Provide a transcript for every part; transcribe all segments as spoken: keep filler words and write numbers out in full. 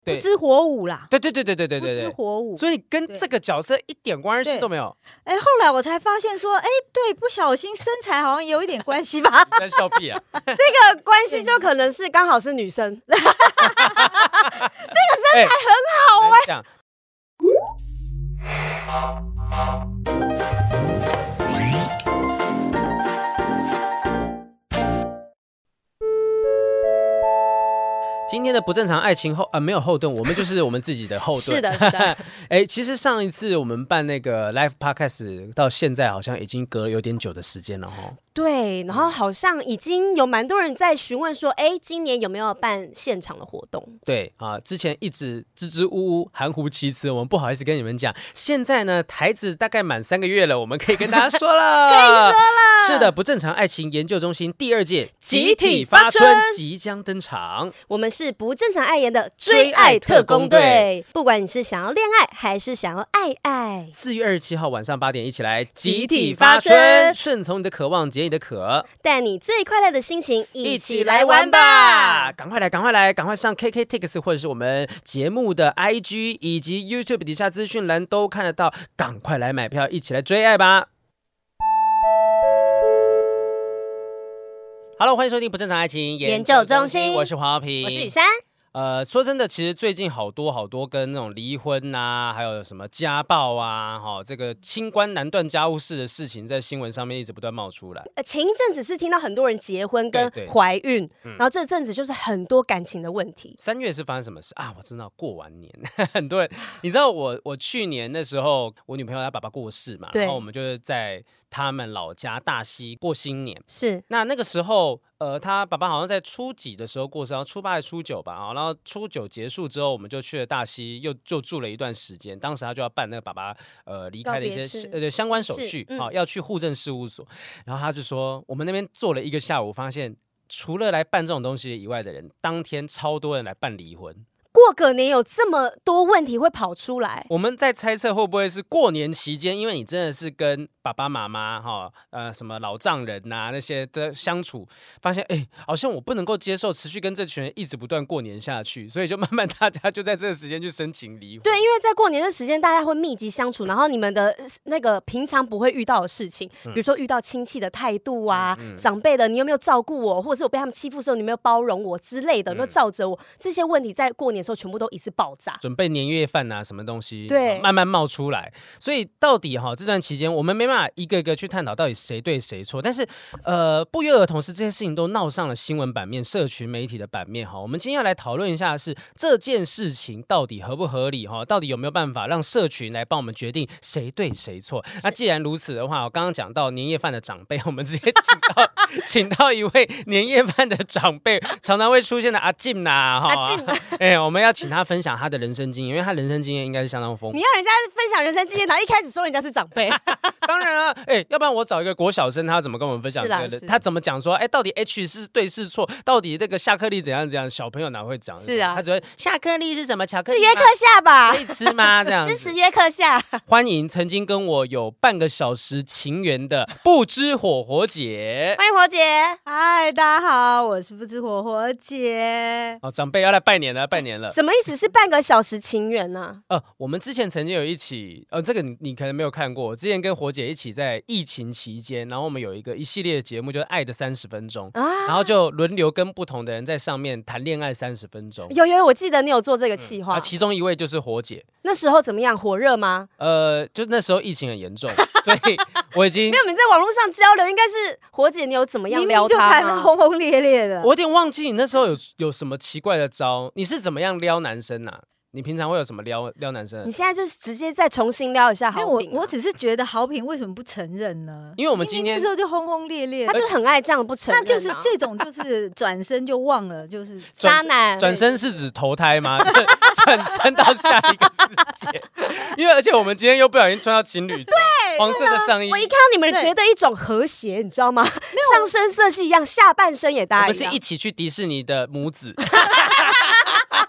不知火舞啦。 对对对对对对对对， 不知火舞。 所以跟这个角色一点关系都没有。 哎，后来我才发现说，哎，对，不小心身材好像有一点关系吧。 在笑屁啊！ 这个关系就可能是刚好是女生，这个身材很好哎、欸。 今天的不正常爱情后啊、呃、没有后盾，我们就是我们自己的后盾。 是的，是的。 哎，其实上一次我们办那个 Live Podcast 到现在好像已经隔了有点久的时间了哈。 对，然后好像已经有蛮多人在询问说，哎，今年有没有办现场的活动？ 对啊，之前一直支支吾吾、含糊其辞，我们不好意思跟你们讲。现在呢，台子大概满三个月了，我们可以跟大家说了， 可以说了。 是的，不正常爱情研究中心第二届集体发春即将登场。 我们是不正常爱研的追爱特工队，不管你是想要恋爱还是想要爱爱， 四月二十七号晚上八点，一起来集体发春，顺从你的渴望，解你的渴， 带你最快乐的心情一起来玩吧！赶快来，赶快来，赶快上 K K Tix 或者是我们节目的 I G 以及 YouTube 底下资讯栏都看得到，赶快来买票，一起来追爱吧！Hello， 欢迎收听不正常爱情研究中心，我是黄浩平， 我是雨珊。 呃，说真的，其实最近好多好多跟那种离婚啊，还有什么家暴啊，哈、哦，这个清官难断家务事的事情，在新闻上面一直不断冒出来。 呃，前一阵子是听到很多人结婚跟怀孕，然后这阵子就是很多感情的问题。 三月是发生什么事啊？我知道，过完年，很多人，你知道我我去年那时候，我女朋友她爸爸过世嘛，然后我们就是在他们老家大溪过新年。 是， 那那个时候。呃，他爸爸好像在初几的时候过世，然后初八还初九吧，然后初九结束之后，我们就去了大溪，又就住了一段时间。当时他就要办那个爸爸呃离开的一些呃相关手续，好、嗯哦、要去户政事务所。然后他就说，我们那边坐了一个下午，发现除了来办这种东西以外的人，当天超多人来办离婚。 过个年有这么多问题会跑出来， 我们在猜测会不会是过年期间，因为你真的是跟爸爸妈妈哈呃什么老丈人呐、啊、那些的相处，发现哎好像我不能够接受持续跟这群人一直不断过年下去，所以就慢慢大家就在这个时间去申请离婚。 对，因为在过年的时间大家会密集相处，然后你们的那个平常不会遇到的事情，比如说遇到亲戚的态度啊、嗯嗯、长辈的你有没有照顾我，或者是我被他们欺负的时候你有没有包容我之类的，有没有罩着我，这些问题在过年的时候全部都一次爆炸， 准备年夜饭啊什么东西， 对， 慢慢冒出来。所以到底哈这段期间我们没办法一个一个去探讨到底谁对谁错，但是呃不约而同是这些事情都闹上了新闻版面、社群媒体的版面哈。我们今天要来讨论一下是这件事情到底合不合理哈，到底有没有办法让社群来帮我们决定谁对谁错。那既然如此的话，我刚刚讲到年夜饭的长辈，我们直接请到请到一位年夜饭的长辈，常常会出现的阿进呐哈， 阿进， 哎，我们要请他分享他的人生经验，因为他人生经验应该是相当丰富。 你要人家分享人生经验，然后一开始说人家是长辈， 当然啊，哎，要不然我找一个国小生，他怎么跟我们分享这个的？他怎么讲说，哎，到底 H 是对是错？到底这个夏克力怎样怎样？小朋友哪会讲？ 是啊， 他只会夏克力是什么？巧克力是约克夏吧？ 可以吃吗？这样支持约克夏。 欢迎曾经跟我有半个小时情缘的不知火火姐， 欢迎火姐。 嗨，大家好，我是不知火火姐。 哦，长辈要来拜年了，拜年了。 什么意思？是半个小时情缘呢、 啊？呃，我们之前曾经有一起，呃，这个 你, 你可能没有看过。我之前跟火姐一起在疫情期间，然后我们有一个一系列的节目，就是《爱的三十分钟》啊，然后就轮流跟不同的人在上面谈恋爱三十分钟。 有有，我记得你有做这个企划、嗯啊，其中一位就是火姐。 那时候怎么样？火热吗？ 呃，就那时候疫情很严重，所以我已经没有。你在网络上交流，应该是火姐，你有怎么样撩她吗？ 你就谈得轰轰烈烈的。 我有点忘记你那时候有有什么奇怪的招，你是怎么样撩男生啊？你平常会有什么撩撩男生？ 你现在就是直接再重新撩一下豪平、啊。 我我只是觉得豪平为什么不承认呢？ 因为我们今天那时候就轰轰烈烈， 他就是很爱这样不承认、啊。 那就是这种就是转身就忘了，就是渣男。 转身是指投胎吗？转身到下一个世界。因为而且我们今天又不小心穿到情侣装， 对， 黄色的上衣。 我一看到你们觉得一种和谐，你知道吗？上身色系一样，下半身也搭一样。 我们是一起去迪士尼的母子。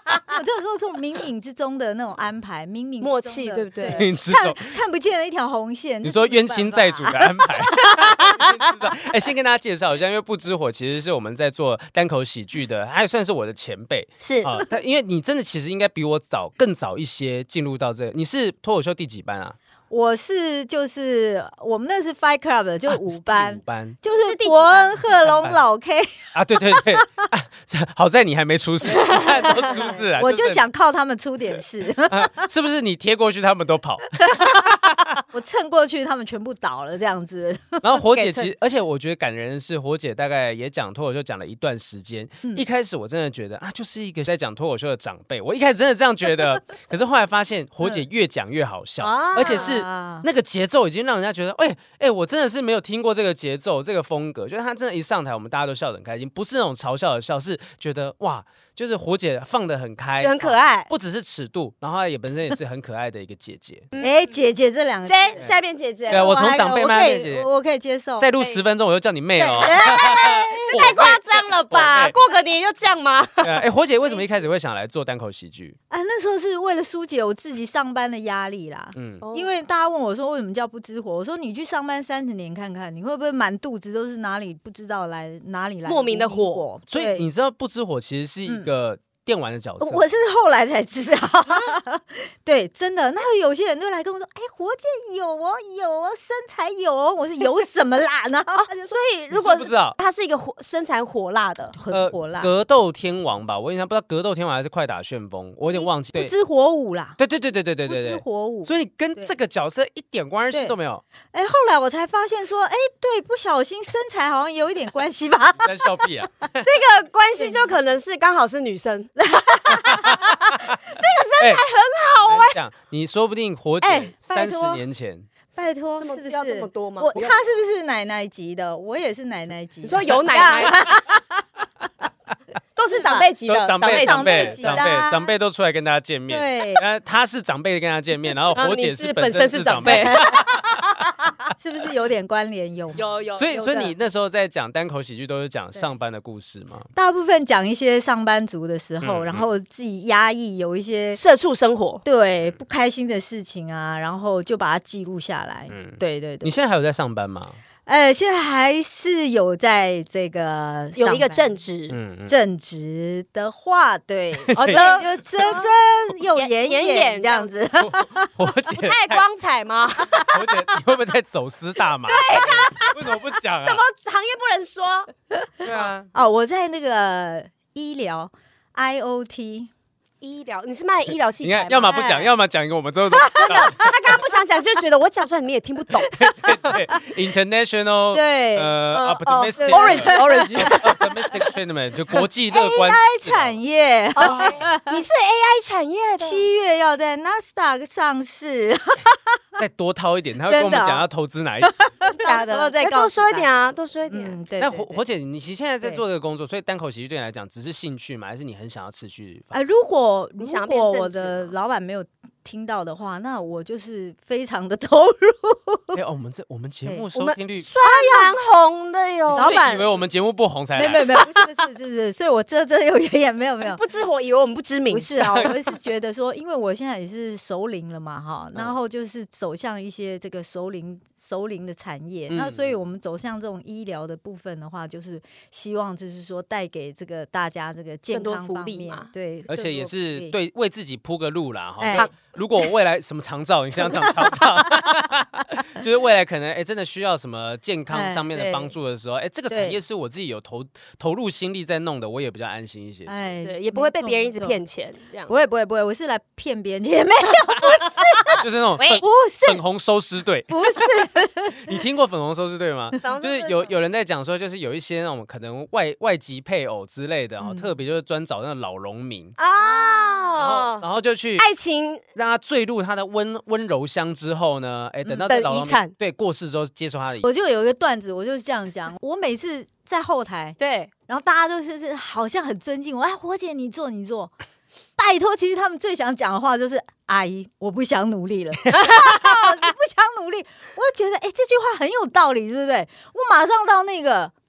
这种这种冥冥之中的那种安排，冥冥默契，对不对？ 看看不见的一条红线。 你说冤亲债主的安排。哎，先跟大家介绍一下，因为不知火其实是我们在做单口喜剧的，还算是我的前辈。 是啊，但因为你真的其实应该比我早更早一些进入到这个。你是脱口秀第几班啊？ 我是就是我们那是 Fight Club 的，就是五班， 五班就是伯恩、贺龙、老 K 啊，对对对，啊、好在你还没出事，都出事了， 我就想靠他们出点事， 啊、是不是你贴过去他们都跑？ 我蹭过去，他们全部倒了这样子。 然后火姐其实，而且我觉得感人的是，火姐大概也讲脱口秀讲了一段时间。嗯、一开始我真的觉得啊，就是一个在讲脱口秀的长辈，我一开始真的这样觉得。可是后来发现，火姐越讲越好笑，嗯、而且是那个节奏已经让人家觉得，哎、欸、哎、欸，我真的是没有听过这个节奏、这个风格。就是她真的，一上台，我们大家都笑得很开心，不是那种嘲笑的笑，是觉得哇。就是火姐放得很开， 很可爱、 啊，不只是尺度，然后她也本身也是很可爱的一个姐姐。 哎、欸，姐姐这两个， 谁？下边姐姐。 对啊，我从长辈慢慢变姐姐， 我可以接受。 再录十分钟，我就叫你妹哦。 这太夸张了吧？过个年就这样吗？ 对啊，哎，火姐为什么一开始会想来做单口喜剧？ 啊，那时候是为了疏解我自己上班的压力啦。嗯，因为大家问我说为什么叫不知火，我说你去上班三十年看看，你会不会满肚子都是哪里不知道来哪里来莫名的火？ 所以你知道不知火其实是一个。电玩的角色， 我是后来才知道，对，真的。那有些人就来跟我说：“哎、欸，火姐有哦，有哦，身材有哦。”我说：“有什么啦？”然后他就说：“ 所以如果不知道， 他是一个火身材火辣的， 很火辣。” 格斗天王吧，我印象不知道格斗天王还是快打旋风，我有点忘记。 不知火舞啦， 对对对对对对对， 不知火舞。 所以你跟这个角色一点关系都没有。 哎、欸，后来我才发现说，哎、欸，对，不小心身材好像有一点关系吧？ 在笑屁啊！ 这个关系就可能是刚好是女生。这个身材很好哎、 欸，你说不定火姐三十年前， 拜托，是不是要这么多吗？ 我她是不是奶奶级的？我也是奶奶级。 你说有奶奶，都是长辈级的， 长辈长辈长辈长辈都出来跟大家见面。 对， 那他是长辈跟他见面，然后火姐是本身是长辈。 是不是有点关联？有有有， 所以所以你那时候在讲单口喜剧，都是讲上班的故事吗？ 大部分讲一些上班族的时候，嗯、然后自己压抑有一些社畜生活， 对不开心的事情啊，然后就把它记录下来。嗯，对对对。 你现在还有在上班吗？ 呃，现在还是有在这个有一个正职， 嗯， 正职的话，对，哦，对，就遮遮又掩掩这样子。 火姐不太光彩吗？ 火姐，你会不会在走私大麻？ 对啊， 为什么不讲啊？ 什么行业不能说？ 对啊， 哦，我在那个医疗 I O T。 医疗，你是卖医疗器材吗？ 你看，要么不讲，要么讲一个我们之后都知道。 真的，他刚刚不想讲，就觉得我讲出来你们也听不懂。 对对 ，international， 对， 呃 ，optimistic orange orange optimistic treatment 就国际乐观 A I 产业。 你是 A I 产业的， 七月要在 Nasdaq 上市。 再多掏一点，他会跟我们讲要投资哪一集。 假的，再多说一点啊，多说一点。 嗯，对。 那火火姐，你现在在做这个工作，所以单口喜剧对你来讲只是兴趣吗？还是你很想要持续？ 啊，如果你想如果我的老板没有听到的话，那我就是非常的投入。 哎、欸哦，我们这我们节目收听率算蛮红的哟。 老板以为我们节目不红才来？没有没有，不是不是不是不是，所以我遮遮有掩掩，没有没有。 不知火以为我们不知名， 不是啊，我是觉得说，因为我现在也是熟龄了嘛，哈，然后就是走向一些这个熟龄熟龄的产业，嗯、那所以我们走向这种医疗的部分的话，就是希望就是说带给这个大家这个健康方面嘛，对， 而且也是对为自己铺个路啦，哈、欸。如果我未来什么长照，你想长长照，就是未来可能哎、欸、真的需要什么健康上面的帮助的时候，哎、欸、这个产业是我自己有投投入心力在弄的，我也比较安心一些。 哎，对，也不会被别人一直骗钱，这样不会不会不会，我是来骗别人，也没有，不是， 就是那种粉不是粉红收尸队， 不是。 你听过粉红收尸队吗？就是有有人在讲说，就是有一些那种可能外外籍配偶之类的，嗯、特别就是专找那个老农民啊。 然后，然后就去爱情让他坠入他的温温柔乡之后呢，哎，等到这老遗产对过世之后接受他的遗产。 我就有一个段子，我就是这样讲。我每次在后台， 对， 然后大家都是好像很尊敬我，哎，火姐你做你做，拜托，其实他们最想讲的话就是阿姨，我不想努力了，你不想努力，我就觉得哎，这句话很有道理，对不对？我马上到那个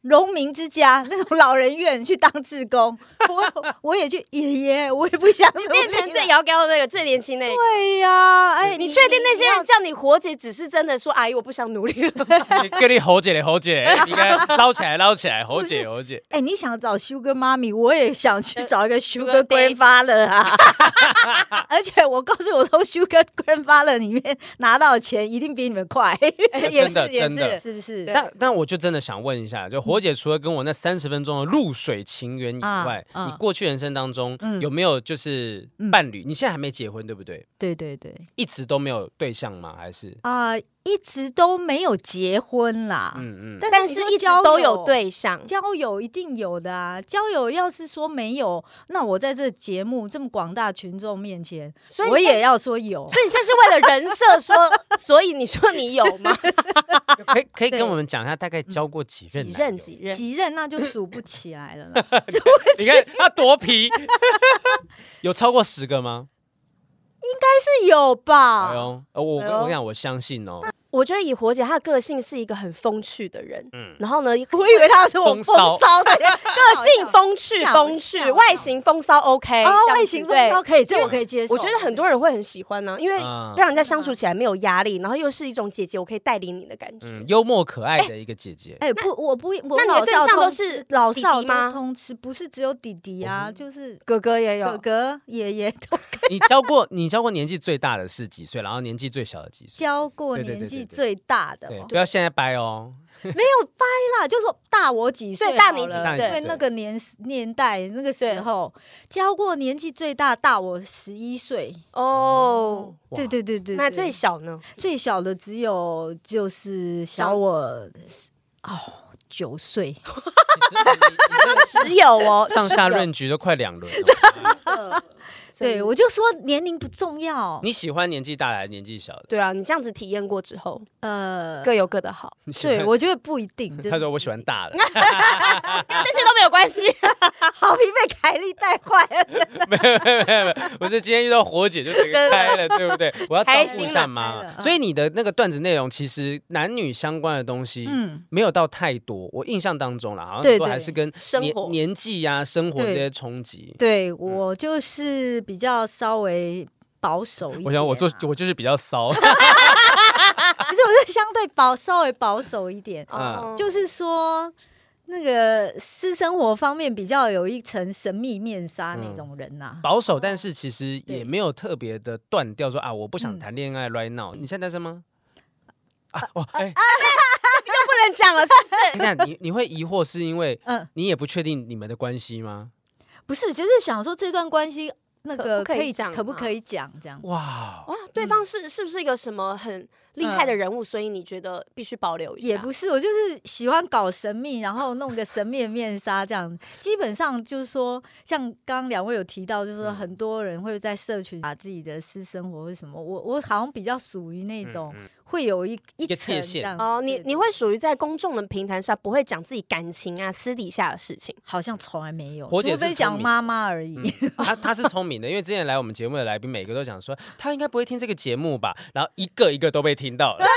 农民之家那种老人院去当志工，我我也去，爷爷，我也不想努力了变成最摇高的那个最年轻那个。 对呀、哎， 你确定那些人叫你活姐，只是真的说阿姨我不想努力了吗？ 给你侯姐嘞，侯姐，你该捞起来，捞起来，侯姐，侯姐。 哎、你想找 Sugar 妈咪，我也想去找一个 Sugar Sugar Grandfather 啊！而且我告诉我，从 Sugar Grandfather 里面拿到的钱一定比你们快， 也真的是也真的是， 是不是？ 对但但我就真的想问一下，就火姐除了跟我那三十分钟的露水情缘以外， 啊啊你过去人生当中、 嗯有没有就是伴侣？你现在还没结婚对不对？ 对对对， 一直都没有对象吗？还是？ 啊、一直都没有结婚啦。 嗯嗯， 但但是一直都有对象。 交友一定有的啊，交友要是说没有，那我在这节目这么广大群众面前， 所以我也要说有。 所以你现在是为了人设说，所以你说你有吗？ 可以可以对跟我们讲一下大概交过几任？ 几任？几任？ 几任那就数不起来了啦。 你看他多皮，有超过十个吗？ 是有吧？ 哎呦，呃我我哎呦我跟你讲，我相信哦。 我觉得以火姐她的个性是一个很风趣的人， 嗯然后呢， 我以为他是我风风骚骚的人， 个性风趣吓我风趣， 吓我外形风骚 OK， 哦， 这样子外形风骚对。 可以，这我可以接受。 我觉得很多人会很喜欢呢、因为啊让人家相处起来没有压力，然后又是一种姐姐我可以带领你的感觉。 嗯，幽默可爱的一个姐姐。 哎、不，我不，我那你的老对象都少通是吃老少弟弟吗都通吃，不是只有弟弟啊，就是哥哥也有哥哥、爷爷都你交过你交过年纪最大的是几岁？然后年纪最小的几岁？ 交过对对对年纪对对最大的、 对， 哦， 不要现在掰哦。 没有掰啦，就说大我几岁好了， 对大你几岁因为那个年年代那个时候交过年纪最大大我十一岁， 哦。 哇对对对对那对最小呢？ 最小的只有就是小我哦九岁， 其实你你这只有哦， 上下只有论局都快两轮了。 对我就说年龄不重要， 你喜欢年纪大的还是年纪小的？ 对啊，你这样子体验过之后， 呃， 各有各的好， 你喜欢对我觉得不一定，真的他说我喜欢大的， 跟这些都没有关系。 好皮被凯莉带坏了。 没有没有没有没有，我是今天遇到火姐就整个开了，对不对？我要照顾一下妈妈。 开心了所以你的那个段子内容其实男女相关的东西， 嗯， 没有到太多。我印象当中啦，好像对对都还是跟年生活年纪呀、生活这对些冲击。 对我就是比较稍微保守一点啊、 我想我做我就是比较骚， 可是我是相对保稍微保守一点， 嗯哦就是说那个私生活方面比较有一层神秘面纱那种人呐、 保守，但是其实也对没有特别的断掉说啊，我不想嗯谈恋爱 right now。你现在单身吗？啊，哇，哎， 不能讲了，是不是？ 你看你你会疑惑是因为嗯， 你也不确定你们的关系吗？ 不是，就是想说这段关系那个可不可以可以讲吗可不可以讲这样？ 哇， 哇，对方是是不是一个什么很厉害的人物？所以你觉得必须保留一下？ 也不是，我就是喜欢搞神秘，然后弄个神秘的面纱这样。基本上就是说，像刚刚两位有提到，就是说很多人会在社群把自己的私生活或什么，我我好像比较属于那种嗯嗯会有一一一个层界限这样。 哦，你对你会属于在公众的平台上不会讲自己感情啊、私底下的事情。 好像从来没有， 火姐除非是聪明讲妈妈而已。 嗯他他是聪明的，因为之前来我们节目的来宾，每个都讲说他应该不会听这个节目吧，然后一个一个都被听到了。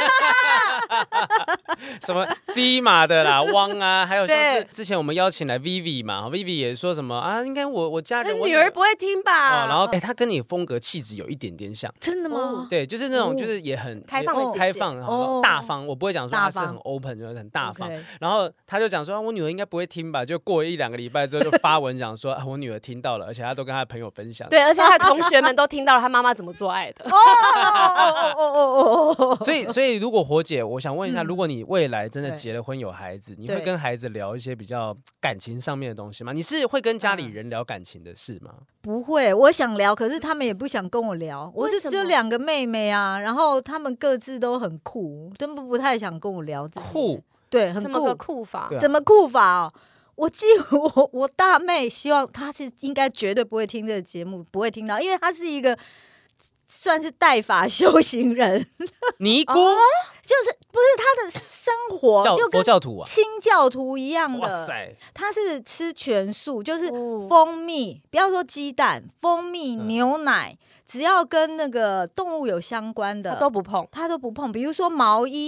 什么鸡马的啦，汪啊，还有像是对之前我们邀请来 Vivi 嘛，Vivi 也说什么啊，应该我我家那人我女儿不会听吧？ 哦，然后哎，他跟你风格气质有一点点像， 真的吗？ 对，就是那种哦就是也很开放的姐姐开放，然后哦大方，我不会讲说他是大方很 open，就是很大方。 OK 然后他就讲说、啊，我女儿应该不会听吧，就过一两个礼拜之后就发文讲说、啊，我女儿听到了，而且她都跟她的朋友分享。 对，而且他的同学们都听到了他妈妈怎么做爱的。 哦哦哦哦哦哦！ 所以，所以如果火姐，我想问一下， 嗯如果你未来真的对结了婚有孩子，你会对跟孩子聊一些比较感情上面的东西吗？你是会跟家里嗯人聊感情的事吗？ 不会，我想聊，可是他们也不想跟我聊。我就为什么只有两个妹妹啊，然后他们各自都很酷，根本不太想跟我聊这些。 酷， 对，很怎么个酷。 酷法对？啊怎么酷法哦？我记我我大妹希望她是应该绝对不会听这个节目，不会听到，因为她是一个算是带法修行人， 尼姑、 就是不是她的生活教佛就跟教徒啊， 清教徒一样哇的， 塞， 她是吃全素，就是哦蜂蜜，不要说鸡蛋，蜂蜜、 嗯牛奶，只要跟那个动物有相关他的， 都不碰。 她都不碰。比如说毛衣，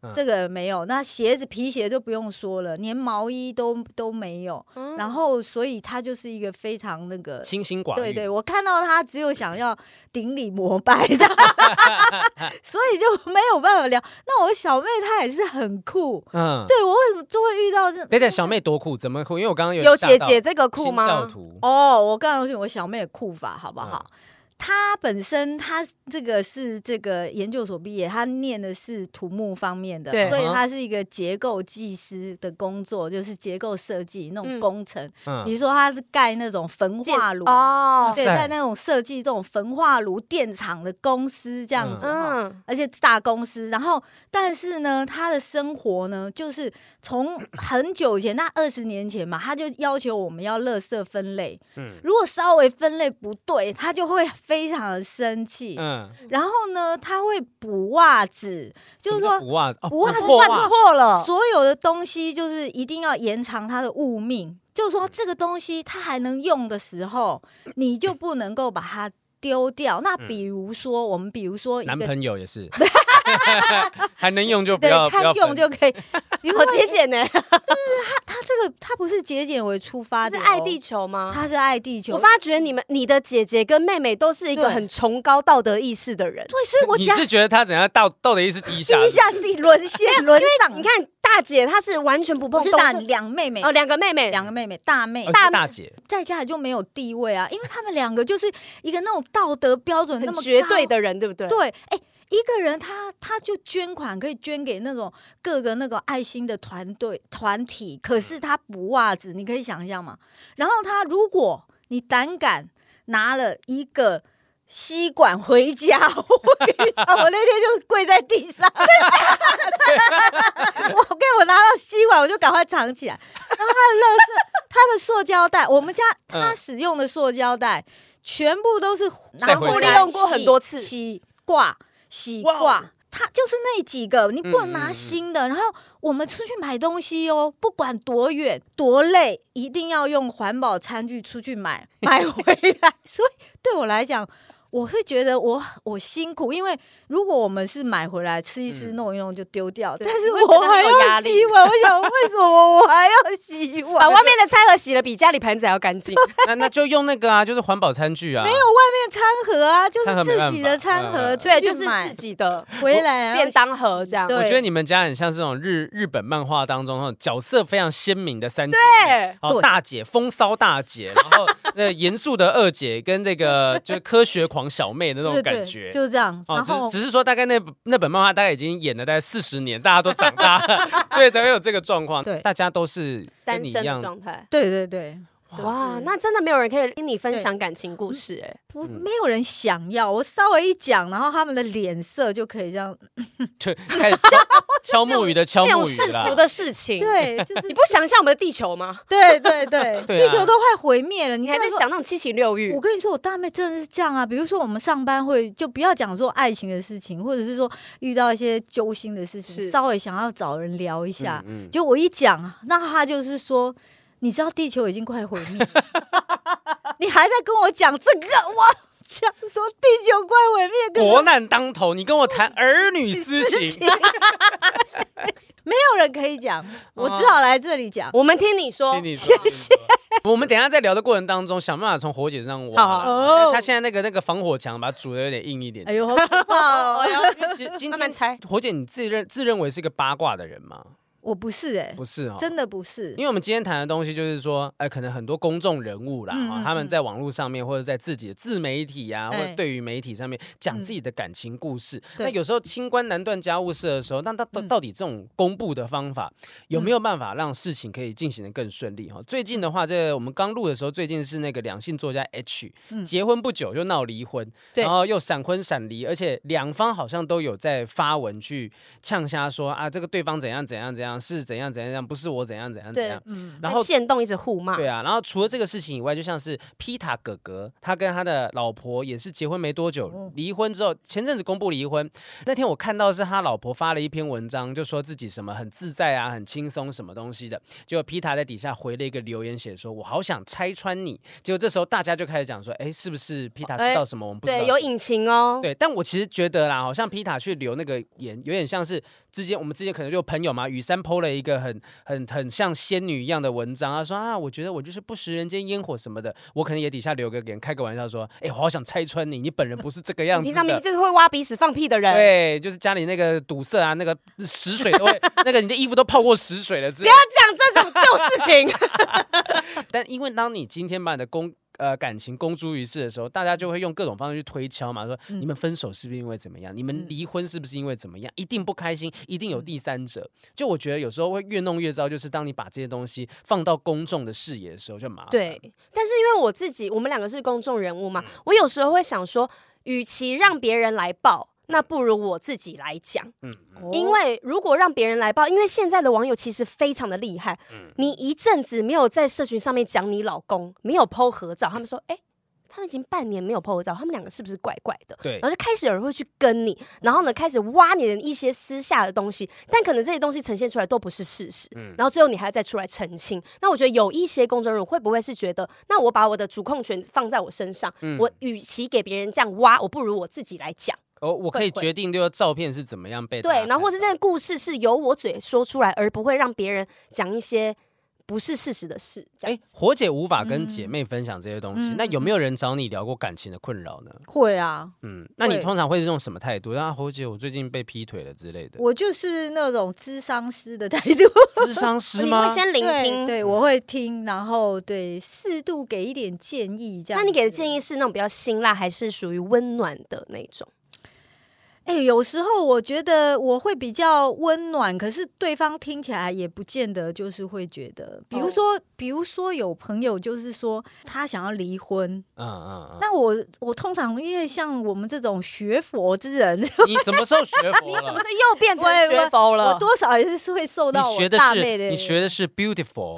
嗯、 这个没有。那鞋子皮鞋就不用说了，连毛衣都都没有。嗯、然后所以他就是一个非常那个清心寡欲。 对对，我看到他只有想要顶礼膜拜的，所以就没有办法聊。那我小妹她也是很酷，嗯，对我为什么就会遇到这？ 等等，小妹多酷？怎么酷？因为我刚刚有有姐姐这个酷吗？ 教徒哦，我告诉你，我小妹的酷法好不好？嗯，他本身他这个是这个研究所毕业，他念的是土木方面的，所以他是一个结构技师的工作，就是结构设计那种工程。嗯、比如说他是盖那种焚化炉哦，对，在那种设计这种焚化炉电厂的公司这样子哈，嗯、而且大公司。然后，但是呢，他的生活呢，就是从很久以前，那二十年前嘛，他就要求我们要垃圾分类。嗯，如果稍微分类不对，他就会非常的生气，嗯，然后呢，他会补袜子，就是说补袜子， 补袜子换错了， 所有的东西就是一定要延长它的物命，就是说这个东西它还能用的时候，你就不能够把它丢掉。那比如说，我们比如说男朋友也是。还能用就不要， 对，看用就可以。 好节俭呢， 对，他他这个他不是节俭为出发点， 是爱地球吗？ 他是爱地球。 我发觉你们你的姐姐跟妹妹都是一个很崇高道德意识的人。 对，所以我你是觉得她怎样道道德意识低下？ 低下地沦陷沦丧。 你看大姐她是完全不碰， 是大两妹妹哦，两个妹妹， 两个妹妹，大妹大大姐在家里就没有地位啊，因为他们两个就是一个那种道德标准那么绝对的人，对不对？ 对，哎。一个人他他就捐款可以捐给那种各个那个爱心的团队团体，可是他补袜子，你可以想象吗？然后他如果你胆敢拿了一个吸管回家，我跟你讲，我那天就跪在地上，我给我拿到吸管，我就赶快藏起来。然后他的垃圾，他的塑胶袋，我们家他使用的塑胶袋，全部都是拿回来利用过很多次， 洗挂。洗挂，它就是那几个，你不能拿新的。嗯嗯嗯然后我们出去买东西哦，不管多远多累，一定要用环保餐具出去买，买回来。所以对我来讲，我会觉得我我辛苦，因为如果我们是买回来吃一吃、弄一弄就丢掉，但是我还要洗碗。我想为什么我还要洗碗？ 把外面的餐盒洗了比家里盘子还要干净。 那那就用那个啊，就是环保餐具啊。 没有外面餐盒啊，就是自己的餐盒， 对，就是自己的回来便当盒这样。 我觉得你们家很像这种日日本漫画当中那种角色非常鲜明的三姐妹， 对，大姐风骚大姐，然后那严肃的二姐跟这个就是科学狂小妹的那种感觉， 对对就是这样。 哦，只只是说大概那那本漫画大概已经演了大概四十年，大家都长大了，所以才会有这个状况。对，大家都是单身的状态。 对对对。 哇，那真的没有人可以跟你分享感情故事哎、欸， 不，没有人想要。我稍微一讲，然后他们的脸色就可以这样， 就开始敲敲木鱼的敲木鱼啦，那种世俗的事情。 对，就是你不想象我们的地球吗？ 对对对， 对啊、 地球都快毁灭了， 你还在想那种七情六欲。 我跟你说，我大妹真的是这样啊。比如说我们上班会，就不要讲说爱情的事情，或者是说遇到一些揪心的事情，稍微想要找人聊一下。嗯嗯就我一讲，那他就是说。你知道地球已经快毁灭，你还在跟我讲这个？我讲说地球快毁灭， 国难当头，你跟我谈儿女私情， 没有人可以讲，我只好来这里讲。 我们听你说， 听你说谢谢。我们等一下在聊的过程当中，想办法从火姐身上挖。哦，他现在那个那个防火墙把它煮的有点硬一点。 哎呦，好可怕哦！ 其实今天火姐，你自认自认为是一个八卦的人吗？ 我不是哎、欸， 不是哦， 真的不是， 因为我们今天谈的东西就是说，哎、呃，可能很多公众人物啦，嗯嗯嗯他们在网络上面或者在自己的自媒体呀、啊，欸、或者对于媒体上面讲自己的感情故事。嗯、那有时候清官难断家务事的时候，那到到底这种公布的方法、嗯、有没有办法让事情可以进行得更顺利？哈、嗯，最近的话，这个我们刚录的时候，最近是那个两性作家 H、嗯、结婚不久就闹离婚，然后又闪婚闪离，而且两方好像都有在发文去呛瞎说啊，这个对方怎样怎样怎样。 样，是怎样怎样怎样，不是我怎样怎样怎样。 嗯， 然后限动一直互骂。 对啊，然后除了这个事情以外，就像是皮塔哥哥，他跟他的老婆也是结婚没多久，离婚之后，前阵子公布离婚。那天我看到是他老婆发了一篇文章，就说自己什么很自在啊，很轻松什么东西的。结果皮塔在底下回了一个留言，写说：“我好想拆穿你。”结果这时候大家就开始讲说：“哎，是不是皮塔知道什么我们不知道？” 对，有隐情哦。 对，但我其实觉得啦，好像皮塔去留那个言，有点像是之间我们之前可能就有朋友嘛，雨珊 po 了一个很很很像仙女一样的文章，他说啊，我觉得我就是不食人间烟火什么的，我可能也底下留个言，开个玩笑说，哎，我好想拆穿你，你本人不是这个样子的。 平常明明就是会挖鼻屎放屁的人。 对，就是家里那个堵塞啊，那个屎水都会，那个你的衣服都泡过屎水了之类的。 不要讲这种旧事情。 但因为当你今天把你的公呃感情公诸于世的时候，大家就会用各种方式去推敲嘛，说、嗯、你们分手是不是因为怎么样？你们离婚是不是因为怎么样？一定不开心，一定有第三者。就我觉得有时候会越弄越糟，就是当你把这些东西放到公众的视野的时候，就麻烦。 对，但是因为我自己，我们两个是公众人物嘛，嗯、我有时候会想说，与其让别人来报。那不如我自己来讲，嗯，因为如果让别人来报，因为现在的网友其实非常的厉害，嗯，你一阵子没有在社群上面讲你老公，没有 po 合照，他们说，哎、欸，他们已经半年没有 po 合照，他们两个是不是怪怪的？ 对， 然后就开始有人会去跟你，然后呢开始挖你的一些私下的东西，但可能这些东西呈现出来都不是事实，嗯，然后最后你还要再出来澄清。那我觉得有一些公众人物会不会是觉得，那我把我的主控权放在我身上，嗯、我与其给别人这样挖，我不如我自己来讲。 哦，我可以决定这个照片是怎么样被对，然后或者这个故事是由我嘴说出来，而不会让别人讲一些不是事实的事。哎， 火姐无法跟姐妹分享这些东西，嗯、那有没有人找你聊过感情的困扰呢？ 会啊， 嗯，那你通常会是用什么态度？啊，火姐，我最近被劈腿了之类的。 我就是那种諮商師的态度。 諮商師嗎？ 你会先聆听， 对，对我会听，然后对适度给一点建议，这样。 那你给的建议是那种比较辛辣，还是属于温暖的那种？ 哎、欸，有时候我觉得我会比较温暖，可是对方听起来也不见得就是会觉得，比如说，哦、比如说有朋友就是说他想要离婚，嗯嗯嗯，那我我通常因为像我们这种学佛之人， 你什么时候学佛了？ 你什么时候又变成学佛了？ 我, 我多少也是会受到我大妹的， 你学的是 beautiful。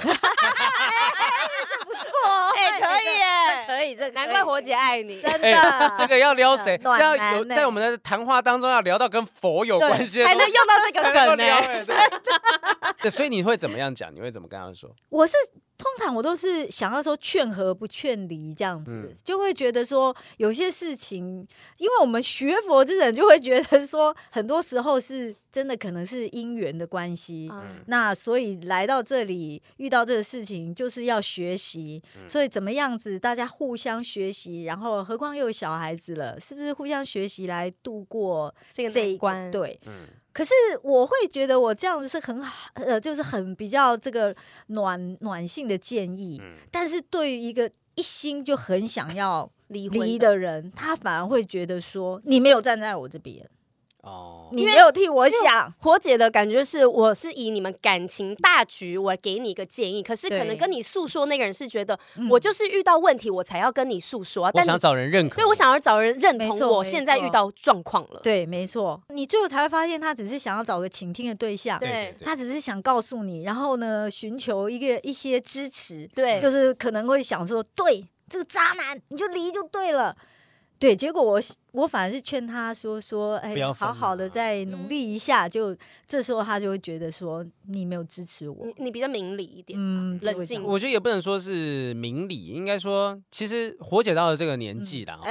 哎，可以耶， 可以，这难怪火姐爱你， 真的。欸、 这个要撩谁？这要有在我们的谈话当中要聊到跟佛有关系， 还能用到这个梗呢、欸。 对，所以你会怎么样讲？你会怎么跟他说？ 我是通常我都是想要说劝和不劝离这样子，嗯、就会觉得说有些事情，因为我们学佛之人就会觉得说，很多时候是真的可能是因缘的关系，嗯、那所以来到这里遇到这个事情，就是要学习，嗯、所以怎么样子大家互相学习，然后何况又有小孩子了，是不是互相学习来度过这一关？对，嗯。可是我会觉得我这样子是很好，呃，就是很比较这个暖暖性的建议，嗯、但是对于一个一心就很想要离的人，他反而会觉得说你没有站在我这边。哦，你没有替我想。 火姐的感觉是，我是以你们感情大局，我给你一个建议。可是可能跟你诉说那个人是觉得，我就是遇到问题，我才要跟你诉说、啊。 我想找人认可， 对，我想要找人认同我现在遇到状况了。 对，没错。你最后才会发现，他只是想要找个倾听的对象， 对， 他只是想告诉你，然后呢，寻求一个一些支持。 对， 就是可能会想说，对，这个渣男你就离就对了。对，结果我我反而是劝他说说，哎，好好的再努力一下，嗯、就这时候他就会觉得说你没有支持我， 你, 你比较明理一点， 嗯， 冷静。 我觉得也不能说是明理，应该说其实火姐到了这个年纪啦，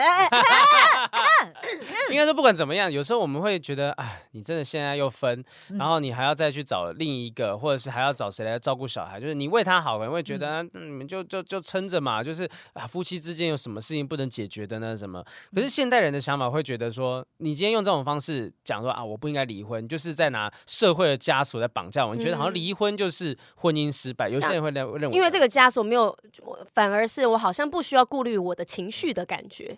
应该说不管怎么样，有时候我们会觉得，哎，你真的现在又分，嗯、然后你还要再去找另一个，或者是还要找谁来照顾小孩，就是你为他好，可能会觉得，嗯、你们就就就撑着嘛，就是啊，夫妻之间有什么事情不能解决的呢？什么？可是现代人的想法会觉得说，你今天用这种方式讲说啊，我不应该离婚，就是在拿社会的枷锁在绑架我。你觉得好像离婚就是婚姻失败，有些人会认为， 因为这个枷锁没有，反而是我好像不需要顾虑我的情绪的感觉。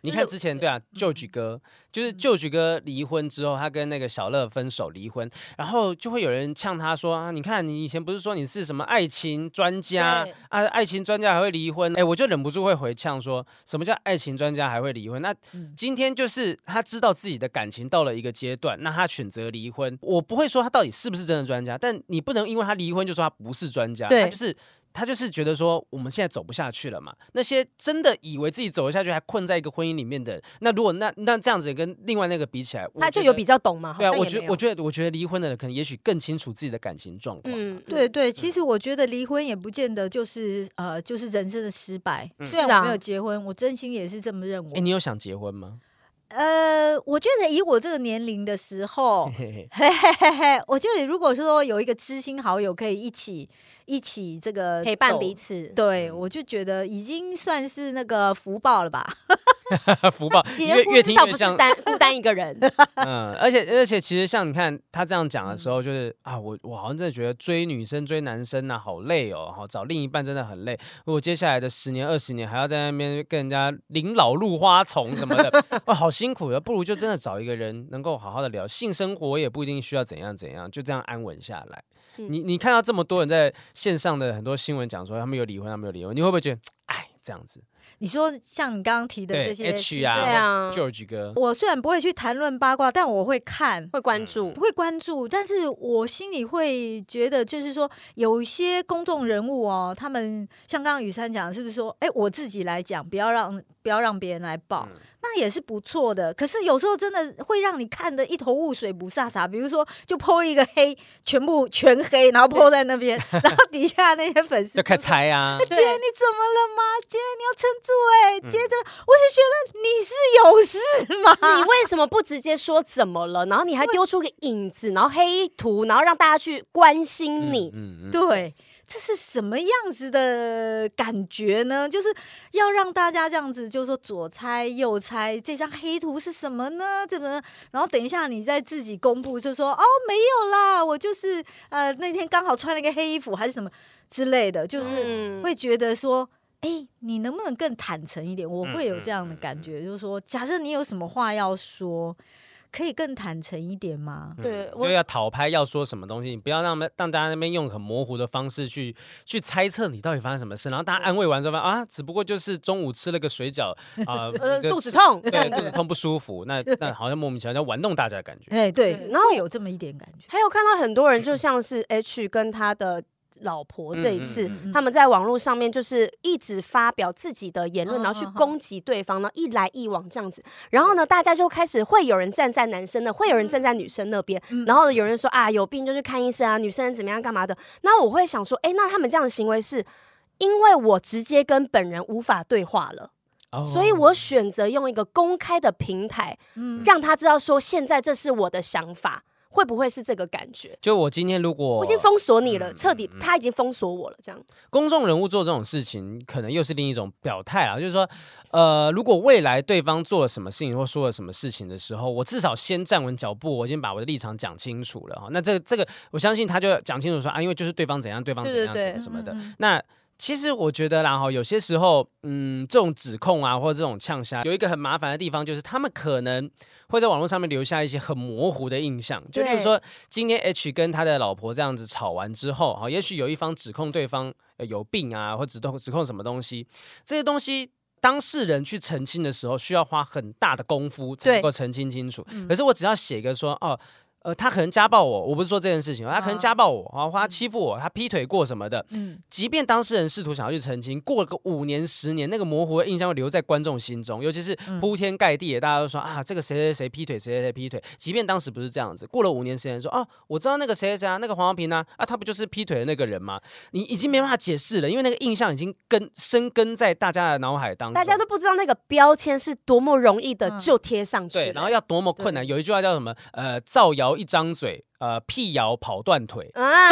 你看之前对啊，舅舅哥就是舅舅哥离婚之后，他跟那个小乐分手离婚，然后就会有人呛他说啊，你看你以前不是说你是什么爱情专家啊，爱情专家还会离婚？哎，我就忍不住会回呛说，什么叫爱情专家还会离婚？那今天就是他知道自己的感情到了一个阶段，那他选择离婚，我不会说他到底是不是真的专家，但你不能因为他离婚就说他不是专家，他就是。他就是觉得说我们现在走不下去了嘛，那些真的以为自己走不下去还困在一个婚姻里面的，那如果那那这样子跟另外那个比起来， 他就有比较懂嘛？ 对啊，我觉我觉得我觉得离婚的人可能也许更清楚自己的感情状况。嗯， 对对，其实我觉得离婚也不见得就是呃就是人生的失败。嗯、虽然我没有结婚，我真心也是这么认为。 哎，你有想结婚吗？ 呃，我觉得以我这个年龄的时候，嘿嘿嘿嘿，我觉得如果说有一个知心好友可以一起一起这个陪伴彼此， 对我就觉得已经算是那个福报了吧。 福报，越越听越像不是单孤单一个人。 嗯，而且而且其实像你看他这样讲的时候，就是啊，我我好像真的觉得追女生追男生啊，好累哦，好找另一半真的很累。如果接下来的十年二十年还要在那边跟人家临老入花丛什么的，哇，好辛苦的。不如就真的找一个人能够好好的聊性生活，也不一定需要怎样怎样，就这样安稳下来。嗯、你你看到这么多人在线上的很多新闻讲说他们有离婚，他们有离婚，你会不会觉得哎这样子？ 你说像你刚刚提的这些 H 啊，对啊 ，George 哥， 我虽然不会去谈论八卦，但我会看， 会关注， 会关注，但是我心里会觉得，就是说有一些公众人物哦，他们像刚刚雨珊讲，是不是说，哎，我自己来讲，不要让不要让别人来报，嗯、那也是不错的。可是有时候真的会让你看得一头雾水、不飒飒。比如说，就 po 一个黑，全部全黑，然后 po 在那边，然后底下那些粉丝就开始猜啊， 姐你怎么了吗？姐你要撑住哎、欸，接着、嗯、我就觉得你是有事吗？ 你为什么不直接说怎么了？然后你还丢出个影子，然后黑图，然后让大家去关心你， 嗯嗯嗯、 对。这是什么样子的感觉呢？就是要让大家这样子，就是说左猜右猜，这张黑图是什么呢？怎么？然后等一下你再自己公布，就说哦没有啦，我就是呃那天刚好穿了一个黑衣服，还是什么之类的，就是会觉得说，哎、欸，你能不能更坦诚一点？我会有这样的感觉，就是说，假设你有什么话要说。可以更坦诚一点吗？ 对， 就要讨拍要说什么东西，你不要让让大家那边用很模糊的方式去去猜测你到底发生什么事，然后大家安慰完之后发现啊，只不过就是中午吃了个水饺啊， 呃，肚子痛， 对，肚子痛不舒服，那那好像莫名其妙要玩弄大家的感觉。 哎，对，然后有这么一点感觉。 还有看到很多人，就像是 H 跟他的老婆这一次、嗯嗯嗯、他们在网络上面就是一直发表自己的言论、哦、然后去攻击对方，然后一来一往这样子，然后呢大家就开始会有人站在男生那，会有人站在女生那边、嗯、然后有人说啊有病就去看医生啊，女生怎么样干嘛的，那我会想说哎，那他们这样的行为是因为我直接跟本人无法对话了、哦、所以我选择用一个公开的平台、嗯、让他知道说现在这是我的想法，会不会是这个感觉？ 就我今天如果我已经封锁你了，嗯、彻底、嗯、他已经封锁我了，这样。 公众人物做这种事情，可能又是另一种表态啊，就是说，呃，如果未来对方做了什么事情或说了什么事情的时候，我至少先站稳脚步，我已经把我的立场讲清楚了哈。那这个这个，我相信他就讲清楚说啊，因为就是对方怎样，对方怎样，怎么什么的。那其实我觉得啦，哈，有些时候，嗯，这种指控啊，或者这种呛虾，有一个很麻烦的地方，就是他们可能会在网络上面留下一些很模糊的印象。就例如说，今天 H 跟他的老婆这样子吵完之后，哈，也许有一方指控对方有病啊，或指控指控什么东西，这些东西当事人去澄清的时候，需要花很大的功夫才能够澄清清楚。可是我只要写一个说，哦。呃，他可能家暴我，我不是说这件事情，他可能家暴我，啊，或他欺负我，他劈腿过什么的。嗯，即便当事人试图想要去澄清，过了个五年、十年，那个模糊的印象会留在观众心中，尤其是铺天盖地的，大家都说啊，这个谁谁谁劈腿，谁谁谁劈腿。即便当时不是这样子，过了五年、十年，说哦，我知道那个谁谁谁啊，那个黄豪平啊，啊，他不就是劈腿的那个人吗？你已经没办法解释了，因为那个印象已经根深根在大家的脑海当中， 大家都不知道那个标签是多么容易的就贴上去、 嗯，对，然后要多么困难。有一句话叫什么？呃，造谣一张嘴。呃，辟谣跑断腿啊！